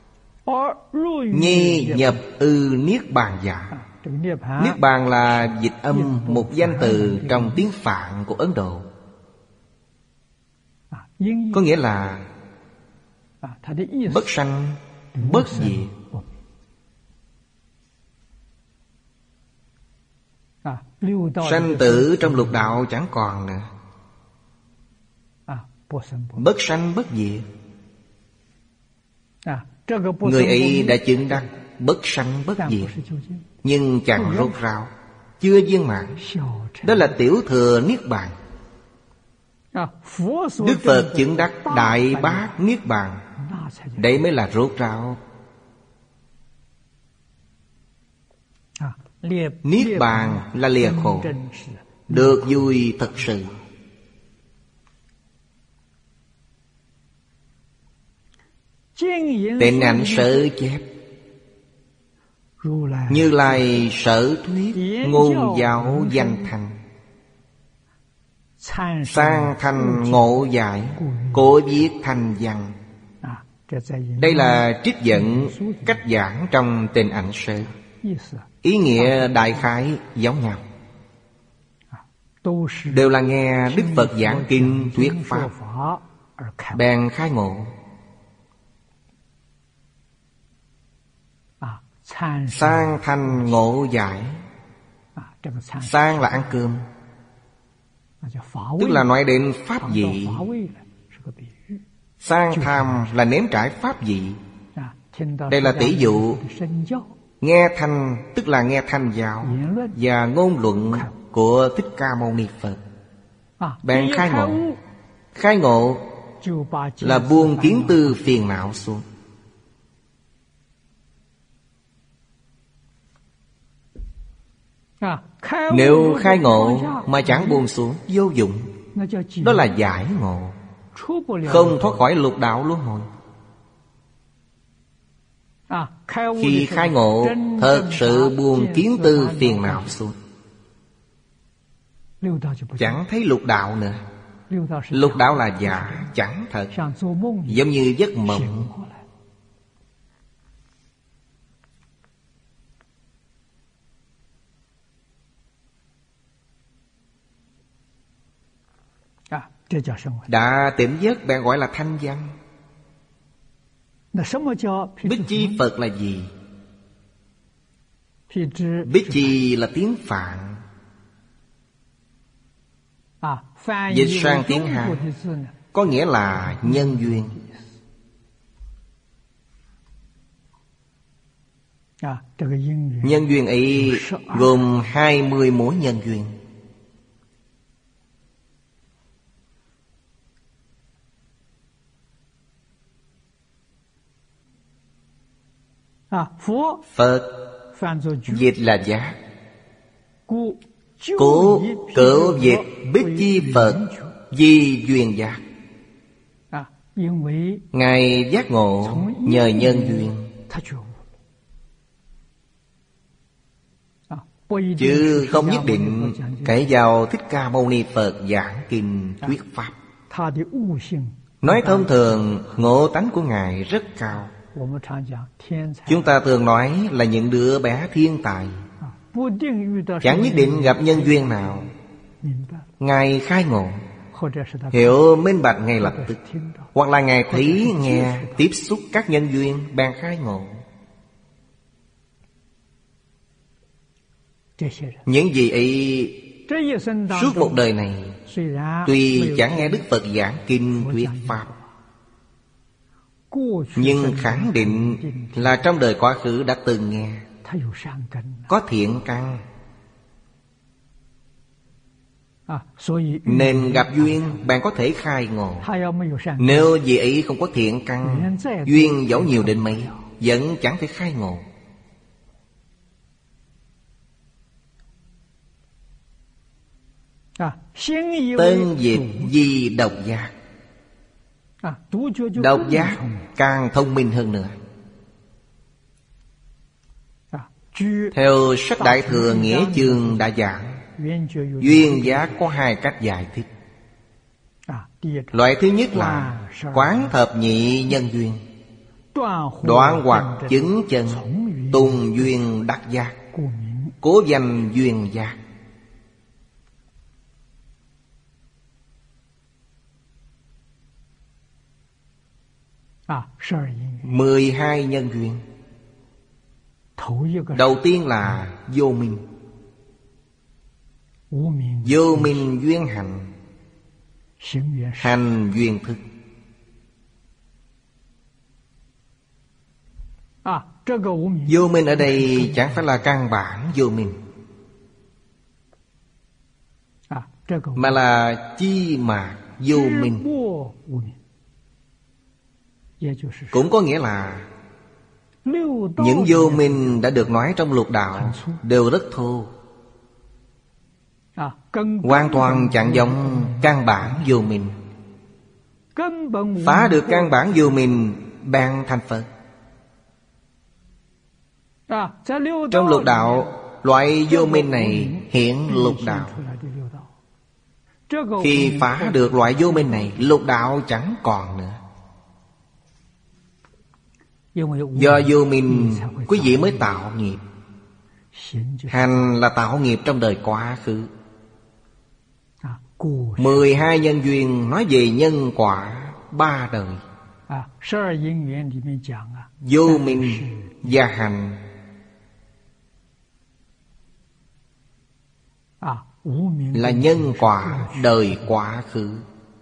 Nhi nhập ư niết bàn giả. Niết bàn là dịch âm một danh từ trong tiếng Phạn của Ấn Độ. Có nghĩa là bất sanh bất diệt. Sanh tử trong lục đạo chẳng còn nữa. Bất sanh bất diệt. Người ấy đã chứng đắc bất sanh bất diệt, nhưng chẳng rốt ráo, chưa viên mãn. Đó là tiểu thừa niết bàn. Đức Phật chứng đắc đại bát niết bàn, đấy mới là rốt ráo. Niết bàn là lìa khổ, được vui thật sự. Tịnh Ảnh Sở chép: Như Lai sở thuyết, ngôn giáo danh thành, sang thành ngộ giải, cố viết thành văn. Đây là trích dẫn cách giảng trong Tịnh Ảnh Sở. Ý nghĩa đại khái giống nhau, đều là nghe Đức Phật giảng kinh thuyết pháp, bèn khai ngộ. Sang thành ngộ giải. Sang là ăn cơm, tức là nói đến pháp vị. Sang tham là nếm trải pháp vị. Đây là tỷ dụ. Nghe thanh tức là nghe thanh giáo và ngôn luận của Thích Ca Mâu Ni Phật. Bèn khai ngộ. Khai ngộ là buông kiến tư phiền não xuống. Nếu khai ngộ mà chẳng buông xuống, vô dụng. Đó là giải ngộ, không thoát khỏi lục đạo luân hồi. Khi khai ngộ, thật sự buông kiến tư phiền não xuống, chẳng thấy lục đạo nữa. Lục đạo là giả, chẳng thật, giống như giấc mộng. Đã tỉnh giấc bèn gọi là thanh văn. Bích chi Phật là gì? Bích chi là tiếng Phạn, dịch sang tiếng Hán có nghĩa là nhân duyên. Nhân duyên ấy gồm 20 mối nhân duyên. Phật dịch là giác. Cố cửu dịch bích chi Phật di duyên giác. Ngài giác ngộ nhờ nhân duyên, chứ không nhất định kể vào Thích Ca Mâu Ni Phật giảng kinh thuyết pháp. Nói thông thường, ngộ tánh của Ngài rất cao. Chúng ta thường nói là những đứa bé thiên tài, chẳng nhất định gặp nhân duyên nào. Ngài khai ngộ, hiểu minh bạch ngay lập tức, hoặc là Ngài thấy nghe tiếp xúc các nhân duyên bèn khai ngộ. Những gì ấy suốt một đời này, tuy chẳng nghe Đức Phật giảng kinh thuyết pháp, nhưng khẳng định là trong đời quá khứ đã từng nghe, có thiện căn, nên gặp duyên bạn có thể khai ngộ. Nếu vì ấy không có thiện căn, duyên dẫu nhiều đến mấy vẫn chẳng thể khai ngộ. Tân dịch di độc giác. Độc giác càng thông minh hơn nữa. Theo sách Đại Thừa Nghĩa Chương đã giảng, duyên giác có hai cách giải thích. Loại thứ nhất là quán thập nhị nhân duyên, đoạn hoặc chứng chân, tùng duyên đắc giác, cố danh duyên giác. 12 nhân duyên. Đầu tiên là vô minh. Vô minh duyên hành, hành duyên thức. Vô minh ở đây chẳng phải là căn bản vô minh, mà là chi mạt vô minh. Cũng có nghĩa là những vô minh đã được nói trong lục đạo đều rất thô, hoàn toàn chẳng giống căn bản vô minh. Phá được căn bản vô minh bạn thành Phật. Trong lục đạo, loại vô minh này hiện lục đạo. Khi phá được loại vô minh này, lục đạo chẳng còn nữa. Do vô minh, quý vị mới tạo nghiệp. Hành là tạo nghiệp trong đời quá khứ. 12 nhân duyên nói về nhân quả 3 đời. Vô minh và hành là nhân quả đời quá khứ.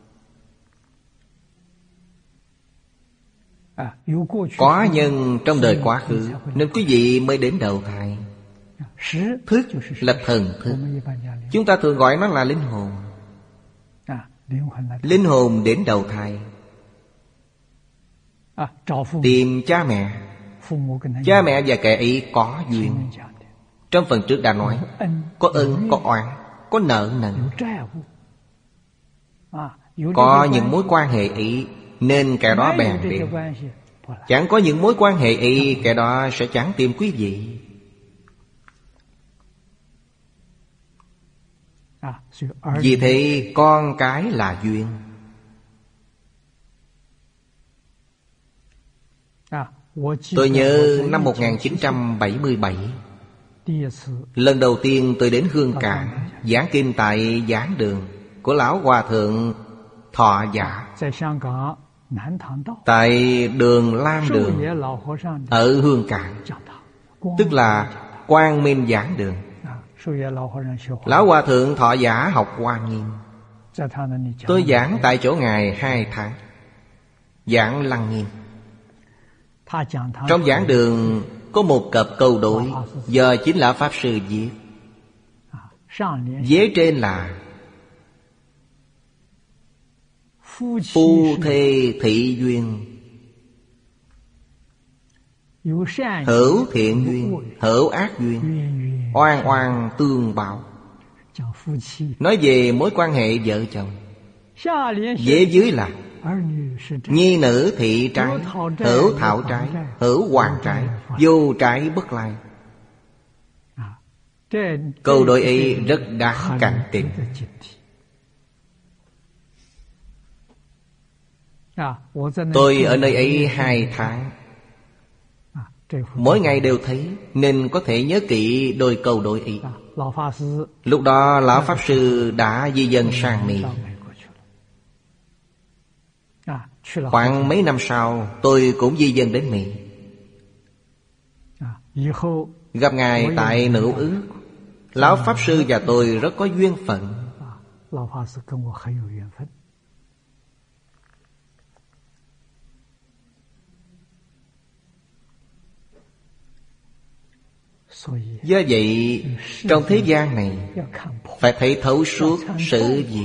Có nhân trong đời quá khứ nên quý vị mới đến đầu thai. Thức là thần thức. Chúng ta thường gọi nó là linh hồn. Linh hồn đến đầu thai tìm cha mẹ. Cha mẹ và kẻ ấy có duyên. Trong phần trước đã nói, có ân, có oán, có nợ nần. Có những mối quan hệ ấy nên kẻ đó bèn đến. Chẳng có những mối quan hệ ấy, kẻ đó sẽ chẳng tìm quý vị. Vì thế con cái là duyên. Tôi nhớ năm 1977, lần đầu tiên tôi đến Hương Cảng giảng kinh tại giảng đường của Lão Hòa Thượng Thọ Giả, tại đường Lam Đường ở Hương Cảng, tức là Quang Minh giảng đường. Lão Hòa Thượng Thọ Giả học Hoa Nghiêm. Tôi giảng tại chỗ Ngài 2 tháng, giảng Lăng Nghiêm. Trong giảng đường có một cặp câu đối do chính Lão Pháp Sư viết. Vế trên là phu thê thị duyên, hữu thiện duyên, hữu ác duyên, oan oan tương báo. Nói về mối quan hệ vợ chồng. Vế dưới là nhi nữ thị trái, hữu thảo trái, hữu hoàn trái, vô trái bất lai. Câu đối ấy rất đáng cảnh tỉnh. Tôi ở nơi ấy 2 tháng, mỗi ngày đều thấy, nên có thể nhớ kỹ đôi câu đối ấy. Lúc đó Lão Pháp Sư đã di dân sang Mỹ. Khoảng mấy năm sau, tôi cũng di dân đến Mỹ. Gặp Ngài tại Nữ Ước. Lão Pháp Sư và tôi rất có duyên phận. Do vậy, trong thế gian này phải thấy thấu suốt sự việc.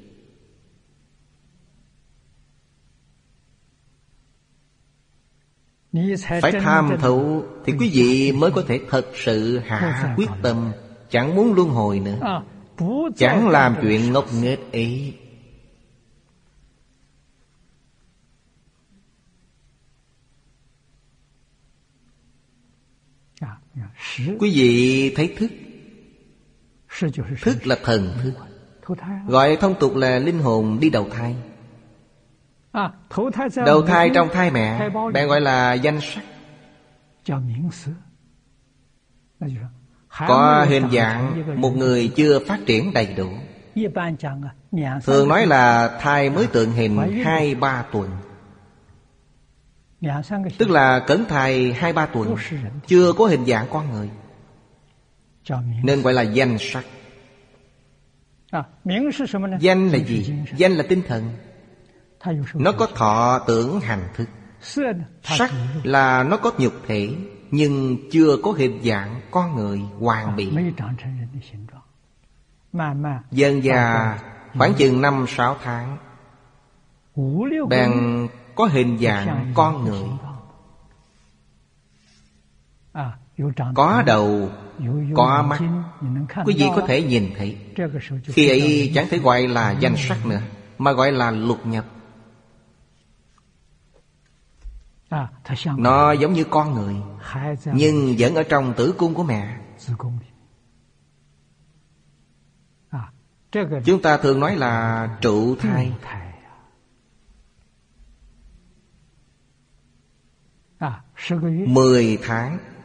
Phải tham thấu thì quý vị mới có thể thật sự hạ quyết tâm, chẳng muốn luân hồi nữa, chẳng làm chuyện ngốc nghếch ấy. Quý vị thấy thức. Thức là thần thức, gọi thông tục là linh hồn đi đầu thai. Đầu thai trong thai mẹ, bạn gọi là danh sắc, có hình dạng một người chưa phát triển đầy đủ. Thường nói là thai mới tượng hình 2-3 tuần. Tức là cẩn thai 2-3 tuần, chưa có hình dạng con người, nên gọi là danh sắc. Danh là gì? Danh là tinh thần. Nó có thọ tưởng hành thức. Sắc là nó có nhục thể, nhưng chưa có hình dạng con người hoàn bị. Dần già khoảng chừng 5-6 tháng bèn có hình dạng con người, có đầu, có mắt, quý vị có thể nhìn thấy. Khi ấy chẳng thể gọi là danh sắc nữa, mà gọi là lục nhập. Nó giống như con người, nhưng vẫn ở trong tử cung của mẹ. Chúng ta thường nói là trụ thai. 10 tháng